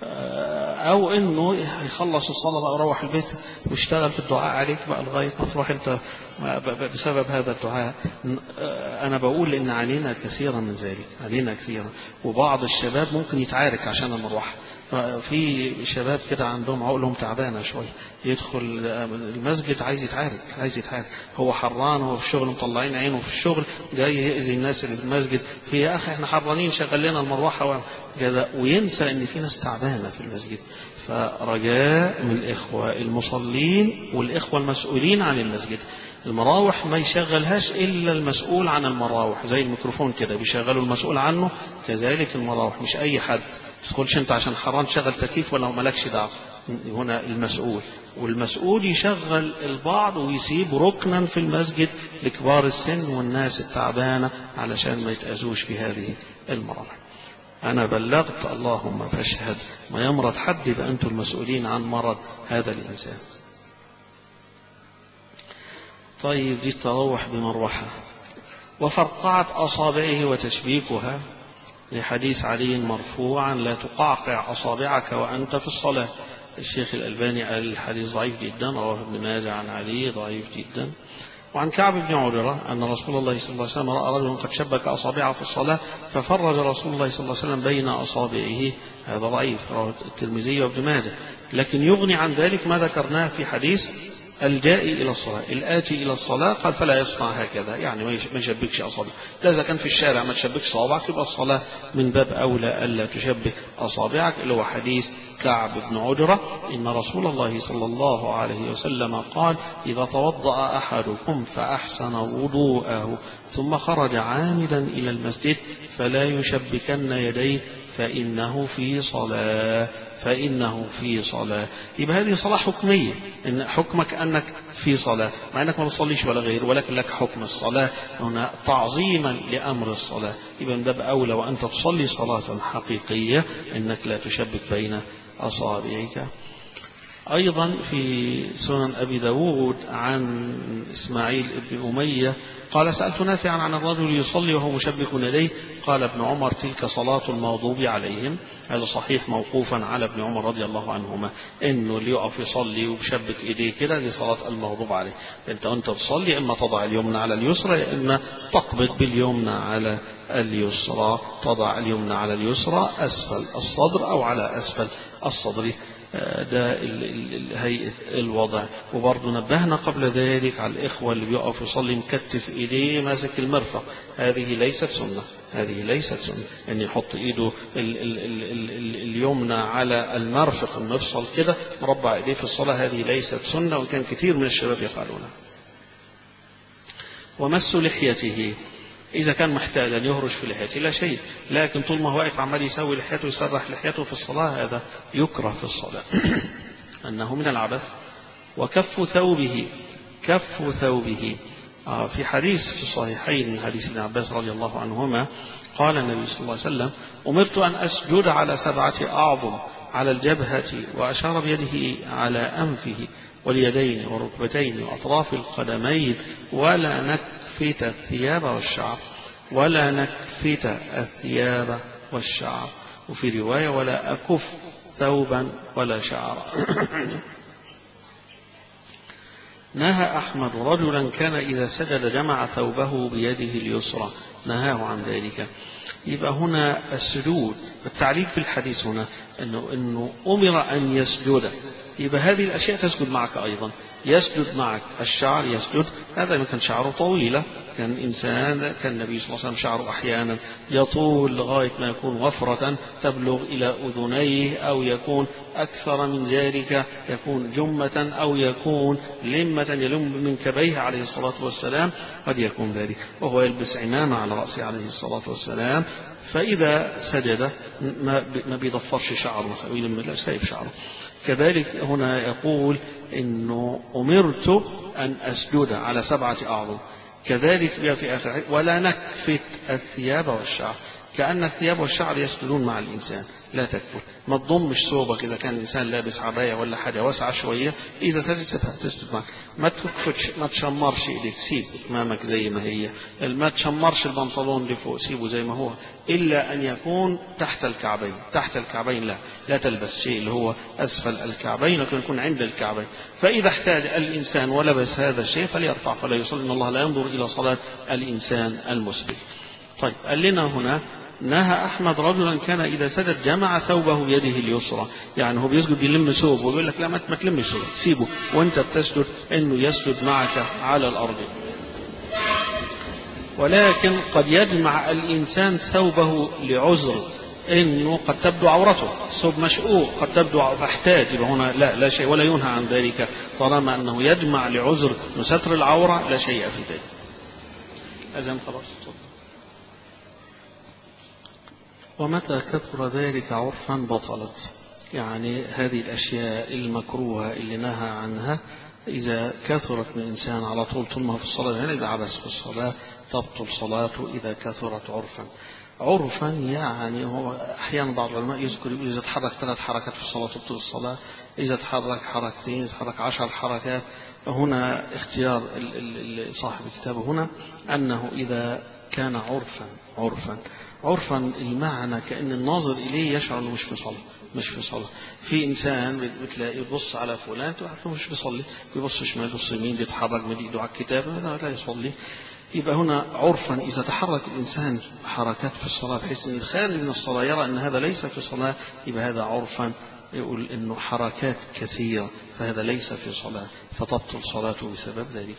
أو إنه يخلص الصلاة بقى ويروح البيت ويشتغل في الدعاء عليك بقى لغاية ما تروح أنت بسبب هذا الدعاء. أنا بقول إن علينا كثيرا من ذلك، علينا كثيرا. وبعض الشباب ممكن يتعارك عشان المروحة، في شباب كده عندهم عقلهم تعبانة شوي، يدخل المسجد عايز يتعارك، عايز يتعارك، هو حران، هو في الشغل مطلعين عينه في الشغل، جاي يأذي الناس اللي في المسجد، في يا أخي احنا حرانين شغل لنا المروحة وكذا، وينسى ان في ناس تعبانة في المسجد. فرجاء من الإخوة المصلين والإخوة المسؤولين عن المسجد، المراوح ما يشغلهاش إلا المسؤول عن المراوح، زي الميكروفون كده بيشغلوا المسؤول عنه، كذلك المراوح مش أي حد. تقولش أنت عشان حرام تشغل تكييف ولا مالكش دعوة، هنا المسؤول، والمسؤول يشغل البعض ويسيب ركنا في المسجد لكبار السن والناس التعبانة علشان ما يتأذوش بهذه المراوح. أنا بلغت، اللهم فاشهد، ما يمرض حد يبقى أنتم المسؤولين عن مرض هذا الإنسان. طيب، دي التروح بمروحة. وفرقعة أصابعه وتشبيكها، لحديث علي مرفوعا: لا تقعقع أصابعك وأنت في الصلاة. الشيخ الألباني قال الحديث ضعيف جدا، رواه ابن ماجه عن علي ضعيف جدا. وعن كعب بن عجرة أن رسول الله صلى الله عليه وسلم رأى رجلا قد شبك أصابعه في الصلاة ففرج رسول الله صلى الله عليه وسلم بين أصابعه. هذا ضعيف، رواه الترمذي وابن ماجه، لكن يغني عن ذلك ما ذكرناه في حديث الجائي إلى الصلاة، الآتي إلى الصلاة قال فلا يصنع هكذا، يعني ما يشبكش أصابع. إذا كان في الشارع ما تشبكش صوابعك يبقى الصلاة من باب أولى ألا تشبك أصابعك، اللي هو حديث كعب بن عجرة إن رسول الله صلى الله عليه وسلم قال إذا توضأ أحدكم فأحسن وضوءه ثم خرج عامدا إلى المسجد فلا يشبكن يديه فإنه في صلاة فإنه في صلاة. يبقى هذه صلاة حكمية، إن حكمك أنك في صلاة مع أنك ما بتصليش ولا غير، ولكن لك حكم الصلاة هنا تعظيما لأمر الصلاة. يبقى من باب أولى وأنت تصلي صلاة حقيقية أنك لا تشبك بين أصابعك. أيضا في سنن أبي داود عن إسماعيل بن أمية قال سألت نافعا عن الرجل يصلي وهو مشبك يديه قال ابن عمر تلك صلاة المغضوب عليهم. هذا صحيح موقوفا على ابن عمر رضي الله عنهما، إنه اللي يقف يصلي وبشبك إيديه كده دي صلاة المغضوب عليه. أنت وأنت تصلي إما تضع اليمنى على اليسرى إما تقبض باليمنى على اليسرى، تضع اليمنى على اليسرى أسفل الصدر أو على أسفل الصدر، ده هيئة الوضع. وبرضه نبهنا قبل ذلك على الإخوة اللي بيقف يصلي مكتف إيديه ماسك المرفق، هذه ليست سنة، هذه ليست سنة أن يحط إيده ال ال ال ال ال اليمنى على المرفق المفصل كده مربع إيديه في الصلاة، هذه ليست سنة وكان كثير من الشباب يفعلونها. ومس لحيته إذا كان محتاج أن يهرش في لحيته لا شيء، لكن طول ما هو واقف عمال يسوي لحيته ويسرح لحيته في الصلاة هذا يكره في الصلاة أنه من العبث. وكف ثوبه كف ثوبه آه في حديث في الصحيحين من حديث ابن عباس رضي الله عنهما قال النبي صلى الله عليه وسلم أمرت أن أسجد على سبعة أعظم على الجبهة وأشار بيده على أنفه واليدين والركبتين وأطراف القدمين ولا نكفت الثياب والشعر ولا نكفت الثياب والشعر، وفي رواية ولا أكف ثوبا ولا شعرا. نهى أحمد رجلا كان إذا سجد جمع ثوبه بيده اليسرى، نهاه عن ذلك. يبقى هنا السجود التعليل في الحديث هنا أنه, إنه أمر أن يسجد، يبقى هذه الأشياء تسجد معك أيضا، يسجد معك الشعر يسجد، هذا ما كان شعره طويلة، كان إنسان كان النبي صلى الله عليه وسلم شعره أحيانا يطول لغاية ما يكون وفرة تبلغ إلى أذنيه أو يكون أكثر من ذلك، يكون جمة أو يكون لمة يلم من كبيه عليه الصلاة والسلام، قد يكون ذلك، وهو يلبس عمامة على رأسه عليه الصلاة والسلام، فإذا سجد ما بيضفرش شعره ويلم لا سيف شعره. كذلك هنا يقول إنه أمرت أن أسجد على سبعة أعظم، كذلك في ولا نكفت الثياب والشعر، كأن الثياب والشعر يسجدون مع الإنسان، لا تكفت، ما تضمش ثوبك إذا كان الإنسان لابس عباية ولا حاجة واسعة شوية، إذا سجد سيبها تسجد معك، ما تكفتش، ما تشمرش إيديك، سيب أمامك زي ما هي، ما تشمرش البنطلون اللي فوق سيبه زي ما هو، إلا أن يكون تحت الكعبين، تحت الكعبين لا لا تلبس شيء اللي هو أسفل الكعبين، لكن يكون عند الكعبين. فإذا احتاج الإنسان ولبس هذا الشيء فليرفع فلا يصلي، إن الله لا ينظر إلى صلاة الإنسان المسبل. طيب قال لنا هنا نهى أحمد رجلا كان إذا سجد جمع ثوبه بيده اليسرى، يعني هو بيسجد يلم ثوبه ويقول لك لا ما تلمش ثوبك سيبه وانت بتسجد، انه يسجد معك على الأرض. ولكن قد يجمع الإنسان ثوبه لعذر، انه قد تبدو عورته، ثوب مشقوق قد تبدو فاحتاج، يبقى هنا لا لا شيء ولا ينهى عن ذلك طالما انه يجمع لعذر ستر العورة لا شيء في ذلك. أذن خلاص. ومتى كثر ذلك عرفا بطلت، يعني هذه الأشياء المكروهة اللي نهى عنها إذا كثرت من الإنسان على طول طول ما في الصلاة، يعني إذا عبث في الصلاة تبطل صلاته إذا كثرت عرفا. عرفا يعني هو أحيانا بعض العلماء يذكر يقول إذا تحرك ثلاث حركات في الصلاة تبطل الصلاة، إذا تحرك حركتين، إذا تحرك عشر حركات. هنا اختيار صاحب الكتاب هنا أنه إذا كان عرفا عرفا عرفا المعنى كأن الناظر إليه يشعر أنه مش في صلاة مش في صلاة. في إنسان بتلاقي يبص على فلان تعرف مش بيصلي، بيبص شمال بيبص يمين بيتحرك من إيده على الكتاب لا يصلي. يبقى هنا عرفا إذا تحرك الإنسان حركات في الصلاة بحيث أن الخارج من الصلاة يرى أن هذا ليس في صلاة، يبقى هذا عرفا يقول أنه حركات كثيرة فهذا ليس في صلاة فتبطل صلاته بسبب ذلك.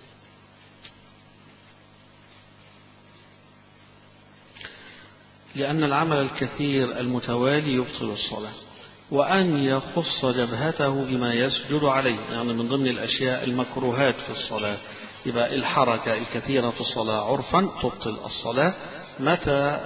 لأن العمل الكثير المتوالي يبطل الصلاة. وأن يخص جبهته بما يسجد عليه، يعني من ضمن الأشياء المكروهات في الصلاة. يبقى الحركة الكثيرة في الصلاة عرفا تبطل الصلاة. متى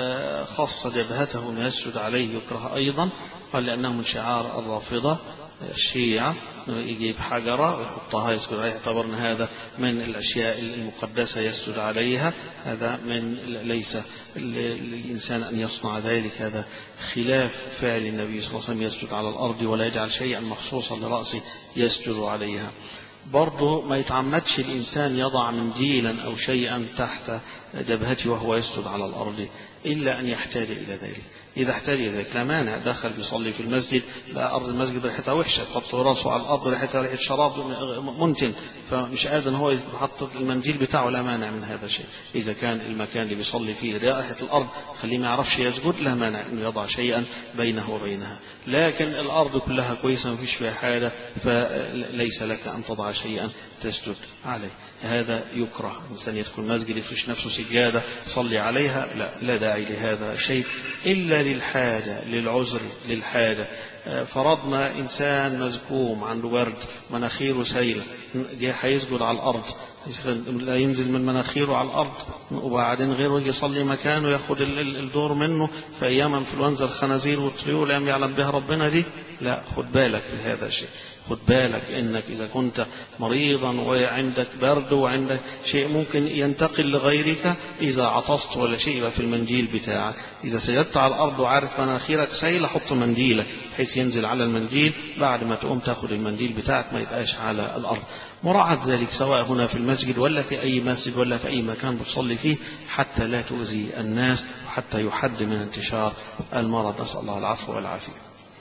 خص جبهته بما يسجد عليه يكره أيضا، قال لأنه من شعار الرافضة الشيعة، يجيب حجرة ويحطها يسجد عليها، اعتبرنا هذا من الأشياء المقدسة يسجد عليها، هذا من ليس الإنسان أن يصنع ذلك، هذا خلاف فعل النبي صلى الله عليه وسلم يسجد على الأرض ولا يجعل شيئا مخصوصا لرأسه يسجد عليها. برضه ما يتعمدش الإنسان يضع منديلا أو شيئا تحت جبهته وهو يسجد على الأرض إلا أن يحتاج إلى ذلك. إذا احتاج إلى ذلك لا مانع، دخل بيصلي في المسجد لا أرض المسجد ريحتها وحشة، حط راسه على الأرض ريحتها ريحة شراب منتن، فمش قادر هو يحط المنديل بتاعه، لا مانع من هذا الشيء. إذا كان المكان اللي بيصلي فيه رائحة الأرض خليه ما يعرفش يسجد، لا مانع إنه يضع شيئا بينه وبينها. لكن الأرض كلها كويسة ما فيش فيها حاجة فليس لك أن تضع شيئا تسجد عليه، هذا يكره. إنسان يدخل مسجد يفرش نفسه سجادة صلي عليها، لا لا داعي لهذا شيء إلا للحاجة للعذر للحاجة. فرضنا إنسان مزكوم عنده برد مناخيره سيلة جاي هيسجد على الأرض، لا ينزل من مناخيره على الأرض وبعدين غيره يجي يصلي مكانه ياخد الدور منه في أيام انفلونزا الخنازير والطيور لم يعلم بها ربنا دي، لا خد بالك في هذا الشيء. خد بالك إنك إذا كنت مريضا وعندك برد وعندك شيء ممكن ينتقل لغيرك، إذا عطست ولا شيء يبقى في المنديل بتاعك. إذا سجدت على الأرض وعارف مناخيرك سيلة حط منديلك بحيث ينزل على المنديل، بعد ما تقوم تاخد المنديل بتاعك ما يبقاش على الأرض. مراعاة ذلك سواء هنا في المسجد ولا في أي مسجد ولا في أي مكان بتصلي فيه حتى لا تؤذي الناس وحتى يحد من انتشار المرض، نسأل الله العفو والعافية.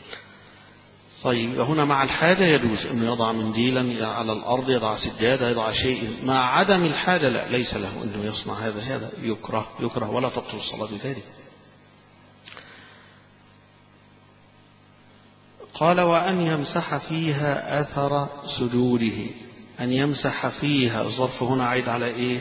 طيب هنا مع الحاجة يجوز أنه يضع منديلا على الأرض، يضع سجادة، يضع شيء. مع عدم الحاجة لا، ليس له أنه يصنع هذا، هذا يكره يكره ولا تبطل الصلاة بذلك. قال وأن يمسح فيها أثر سجوده، أن يمسح فيها، الظرف هنا عيد على إيه؟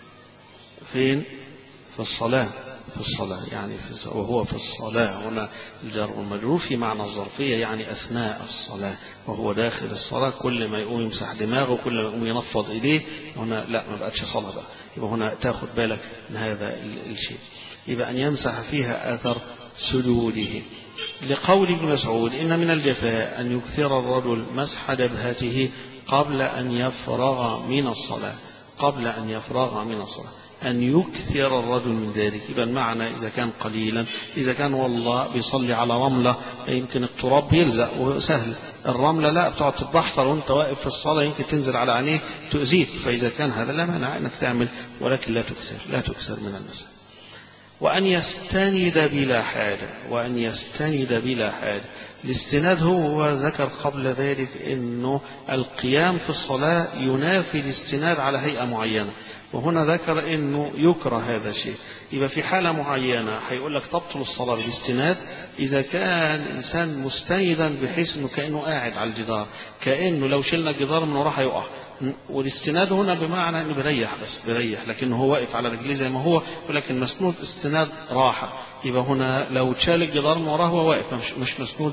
فين؟ في الصلاة، في الصلاة يعني في وهو في الصلاة. هنا الجر والمجرور في معنى الظرفية يعني أثناء الصلاة وهو داخل الصلاة، كل ما يقوم يمسح دماغه كل ما يقوم ينفض إليه، هنا لا ما بقتش صلاة بقى. يبقى هنا تاخد بالك من هذا الشيء. يبقى أن يمسح فيها أثر سجوده، لقول ابن مسعود إن من الجفاء أن يكثر الرجل مسح جبهته قبل أن يفرغ من الصلاة، قبل أن يفرغ من الصلاة أن يكثر الرجل من ذلك. يبقى المعنى إذا كان قليلا، إذا كان والله بيصلي على رملة يمكن التراب يلزق وسهل، الرملة لا بتقعد تتبحتر وانت واقف في الصلاة يمكن تنزل على عينيك تؤذيك، فإذا كان هذا لا مانع انك تعمل، ولكن لا تكثر لا تكثر من المسح. وأن يستند بلا حاجة، وأن يستند بلا حاجة. الاستناد هو ذكر قبل ذلك أنه القيام في الصلاة ينافي الاستناد على هيئة معينة، وهنا ذكر أنه يكره هذا الشيء. يبقى في حالة معينة هيقول لك تبطل الصلاة بالاستناد إذا كان إنسان مستندا بحيث أنه كأنه قاعد على الجدار، كأنه لو شلنا الجدار من وراه هيقع. والاستناد هنا بمعنى انه بيريح، بس بيريح لكنه هو واقف على رجليه زي ما هو، ولكن مسنود استناد راحة. يبقى هنا لو تشال الجدار من وراه هو واقف مش, مش مسنود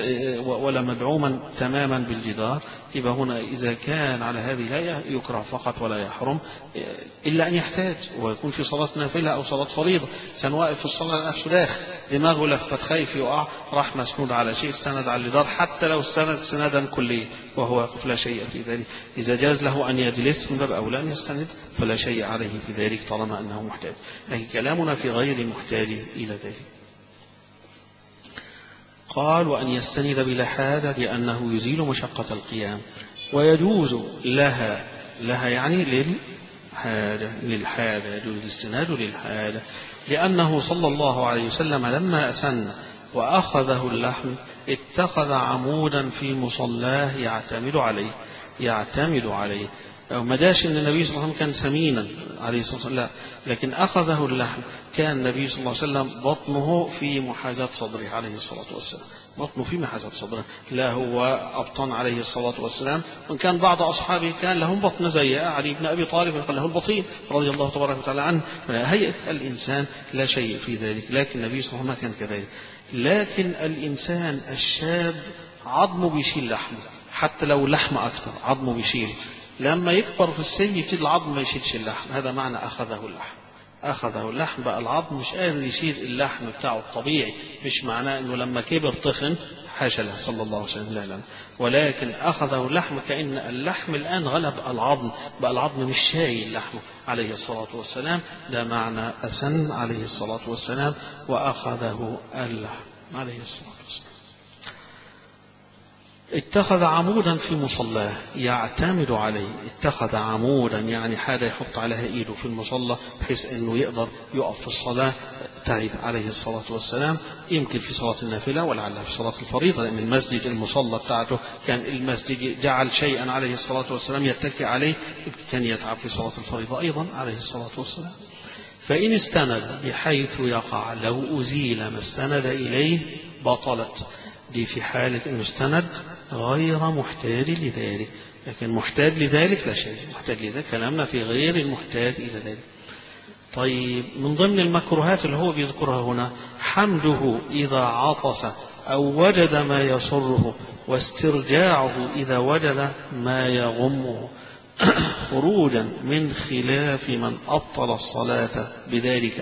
ولا مدعوما تماما بالجدار. يبقى هنا إذا كان على هذه الهيئة يكره فقط ولا يحرم إلا أن يحتاج ويكون في صلاة نافلة أو صلاة فريضة. إنسان واقف في الصلاة نفسه داخل دماغه لفت خايف يقع، راح مسنود على شيء استند على الجدار حتى لو استند استنادا كليا وهو واقف لا شيء في ذلك. إذا جاز له أن يجلس من باب أولى أن يستند فلا شيء عليه في ذلك طالما أنه محتاج، لكن كلامنا في غير المحتاج إلى ذلك. قال وأن يستند بلا حاجة لأنه يزيل مشقة القيام، ويجوز لها، لها يعني حاجة للحاجة، يجوز الاستناد للحاجة، لأنه صلى الله عليه وسلم لما أسن وأخذه اللحم اتخذ عمودا في مصلاه يعتمد عليه يعتمد عليه ما جاش ان النبي صلى الله عليه وسلم كان سمينا عليه الصلاة والسلام، لكن أخذه اللحم كان النبي صلى الله عليه وسلم بطنه في محاذاة صدره عليه الصلاة والسلام، بطنه في محاذاة صدره، لا هو أبطن عليه الصلاة والسلام. وإن كان بعض أصحابه كان لهم بطن زي علي بن أبي طالب قال له البطين رضي الله تبارك وتعالى عنه. هيئة الإنسان لا شيء في ذلك، لكن النبي صلى الله عليه وسلم كان كذلك. لكن الإنسان الشاب عظمه بيشيل لحمه، حتى لو لحم أكثر عظمه بيشيل، لما يكبر في السن يبتدي العظم ما يشيلش اللحم، هذا معنى أخذه اللحم. أخذه اللحم بقى العظم مش قادر يشيل اللحم بتاعه الطبيعي، مش معناه أنه لما كبر طخن، حاشا له صلى الله عليه وسلم، لا لا، ولكن أخذه اللحم كأن اللحم الآن غلب العظم، بقى العظم مش شايل لحمه عليه الصلاة والسلام، ده معنى أسن عليه الصلاة والسلام وأخذه اللحم عليه الصلاة والسلام. اتخذ عمودا في مصلاه يعتمد عليه، اتخذ عمودا يعني حاجة يحط عليها ايده في المصلى بحيث انه يقدر يقف في الصلاة، تعب عليه الصلاة والسلام، يمكن في صلاة النافلة ولعلها في صلاة الفريضة، لأن المسجد المصلى بتاعته كان المسجد جعل شيئا عليه الصلاة والسلام يتكئ عليه، كان يتعب في صلاة الفريضة أيضا عليه الصلاة والسلام. فإن استند بحيث يقع لو أزيل ما استند إليه بطلت، دي في حالة أنه استند غير محتاج لذلك، لكن محتاج لذلك لا شيء، محتاج لذلك كلامنا في غير المحتاج إلى ذلك. طيب من ضمن المكروهات اللي هو بيذكرها هنا حمده إذا عطس أو وجد ما يسره، واسترجاعه إذا وجد ما يغمه، خروجا من خلاف من أبطل الصلاة بذلك.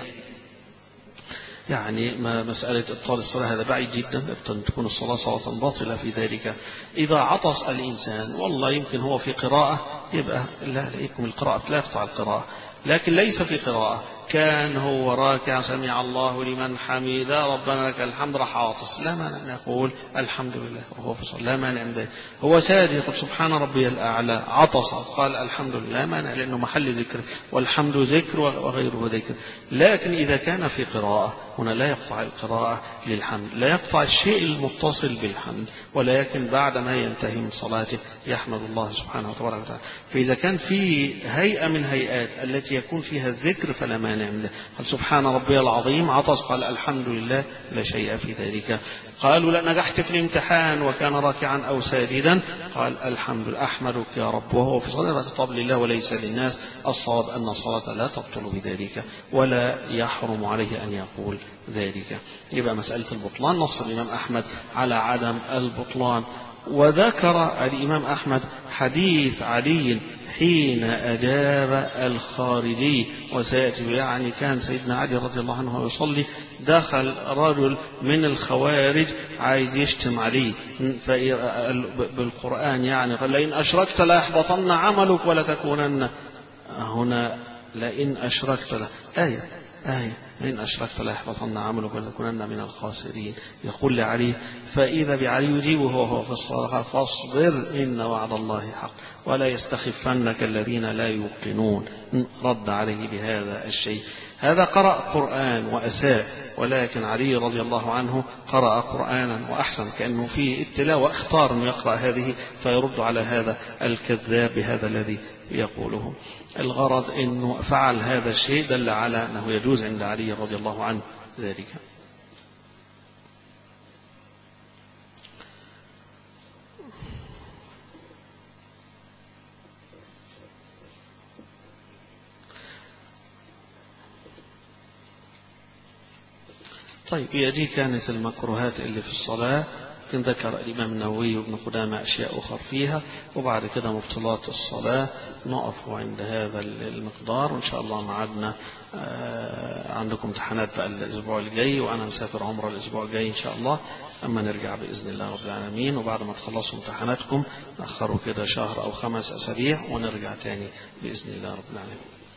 يعني ما مسألة إبطال الصلاة هذا بعيد جدا، تكون الصلاة صلاة باطلة في ذلك. إذا عطس الإنسان والله يمكن هو في قراءة يبقى لا لكم القراءة لا يقطع القراءة، لكن ليس في قراءة، كان هو راكع سمع الله لمن حمده ربنا لك الحمد راح عاطس، لا مانع أن يقول الحمد لله وهو في الصلاة، لا مانع من ذلك. هو ساجد يقول سبحان ربي الأعلى عطس قال الحمد لله، لا مانع لأنه محل ذكر والحمد ذكر وغيره ذكر. لكن إذا كان في قراءة هنا لا يقطع القراءة للحمد، لا يقطع الشيء المتصل بالحمد، ولكن بعد ما ينتهي من صلاته يحمد الله سبحانه وتعالى. فإذا كان في هيئة من هيئات التي يكون فيها الذكر فلا مانع من ذلك، قال سبحان ربي العظيم عطس قال الحمد لله لا شيء في ذلك. قالوا لا نجحت في الامتحان وكان راكعا أو ساجدا قال الحمد لله أحمدك يا رب وهو في صلاة طب لله وليس للناس. الصواب أن الصلاة لا تبطل بذلك ولا يحرم عليه أن يقول ذلك. يبقى مسألة البطلان نص الإمام أحمد على عدم البطلان. وذكر الإمام أحمد حديث علي حين أجاب الخارجي وسيأتي، يعني كان سيدنا علي رضي الله عنه يصلي دخل رجل من الخوارج عايز يشتم عليه بالقرآن، يعني قال لئن أشركت ليحبطن عملك ولا تكونن، هنا لئن أشركت لا آية آية إن أشركت لا يحبطن عملك ولتكونن من الخاسرين. يقول لعلي فإذا بعلي يجيبه وهو في الصلاة فاصبر إن وعد الله حق ولا يستخفنك الذين لا يوقنون. رد عليه بهذا الشيء. هذا قرأ قرآن وأساء، ولكن علي رضي الله عنه قرأ قرآنا وأحسن، كأنه في التلاوة اختار أن يقرأ هذه فيرد على هذا الكذاب بهذا الذي يقوله. الغرض أنه فعل هذا الشيء دل على أنه يجوز عند علي رضي الله عنه ذلك. طيب هي دي كانت المكروهات اللي في الصلاة. كان ذكر الإمام النووي وابن قدامة أشياء أخرى فيها، وبعد كده مبطلات الصلاة. نقف عند هذا المقدار، وإن شاء الله معادنا عندكم امتحانات بقى الأسبوع الجاي، وأنا مسافر عمره الأسبوع الجاي إن شاء الله، أما نرجع بإذن الله رب العالمين. وبعد ما تخلصوا امتحاناتكم نأخروا كده شهر أو خمس أسابيع ونرجع تاني بإذن الله رب العالمين.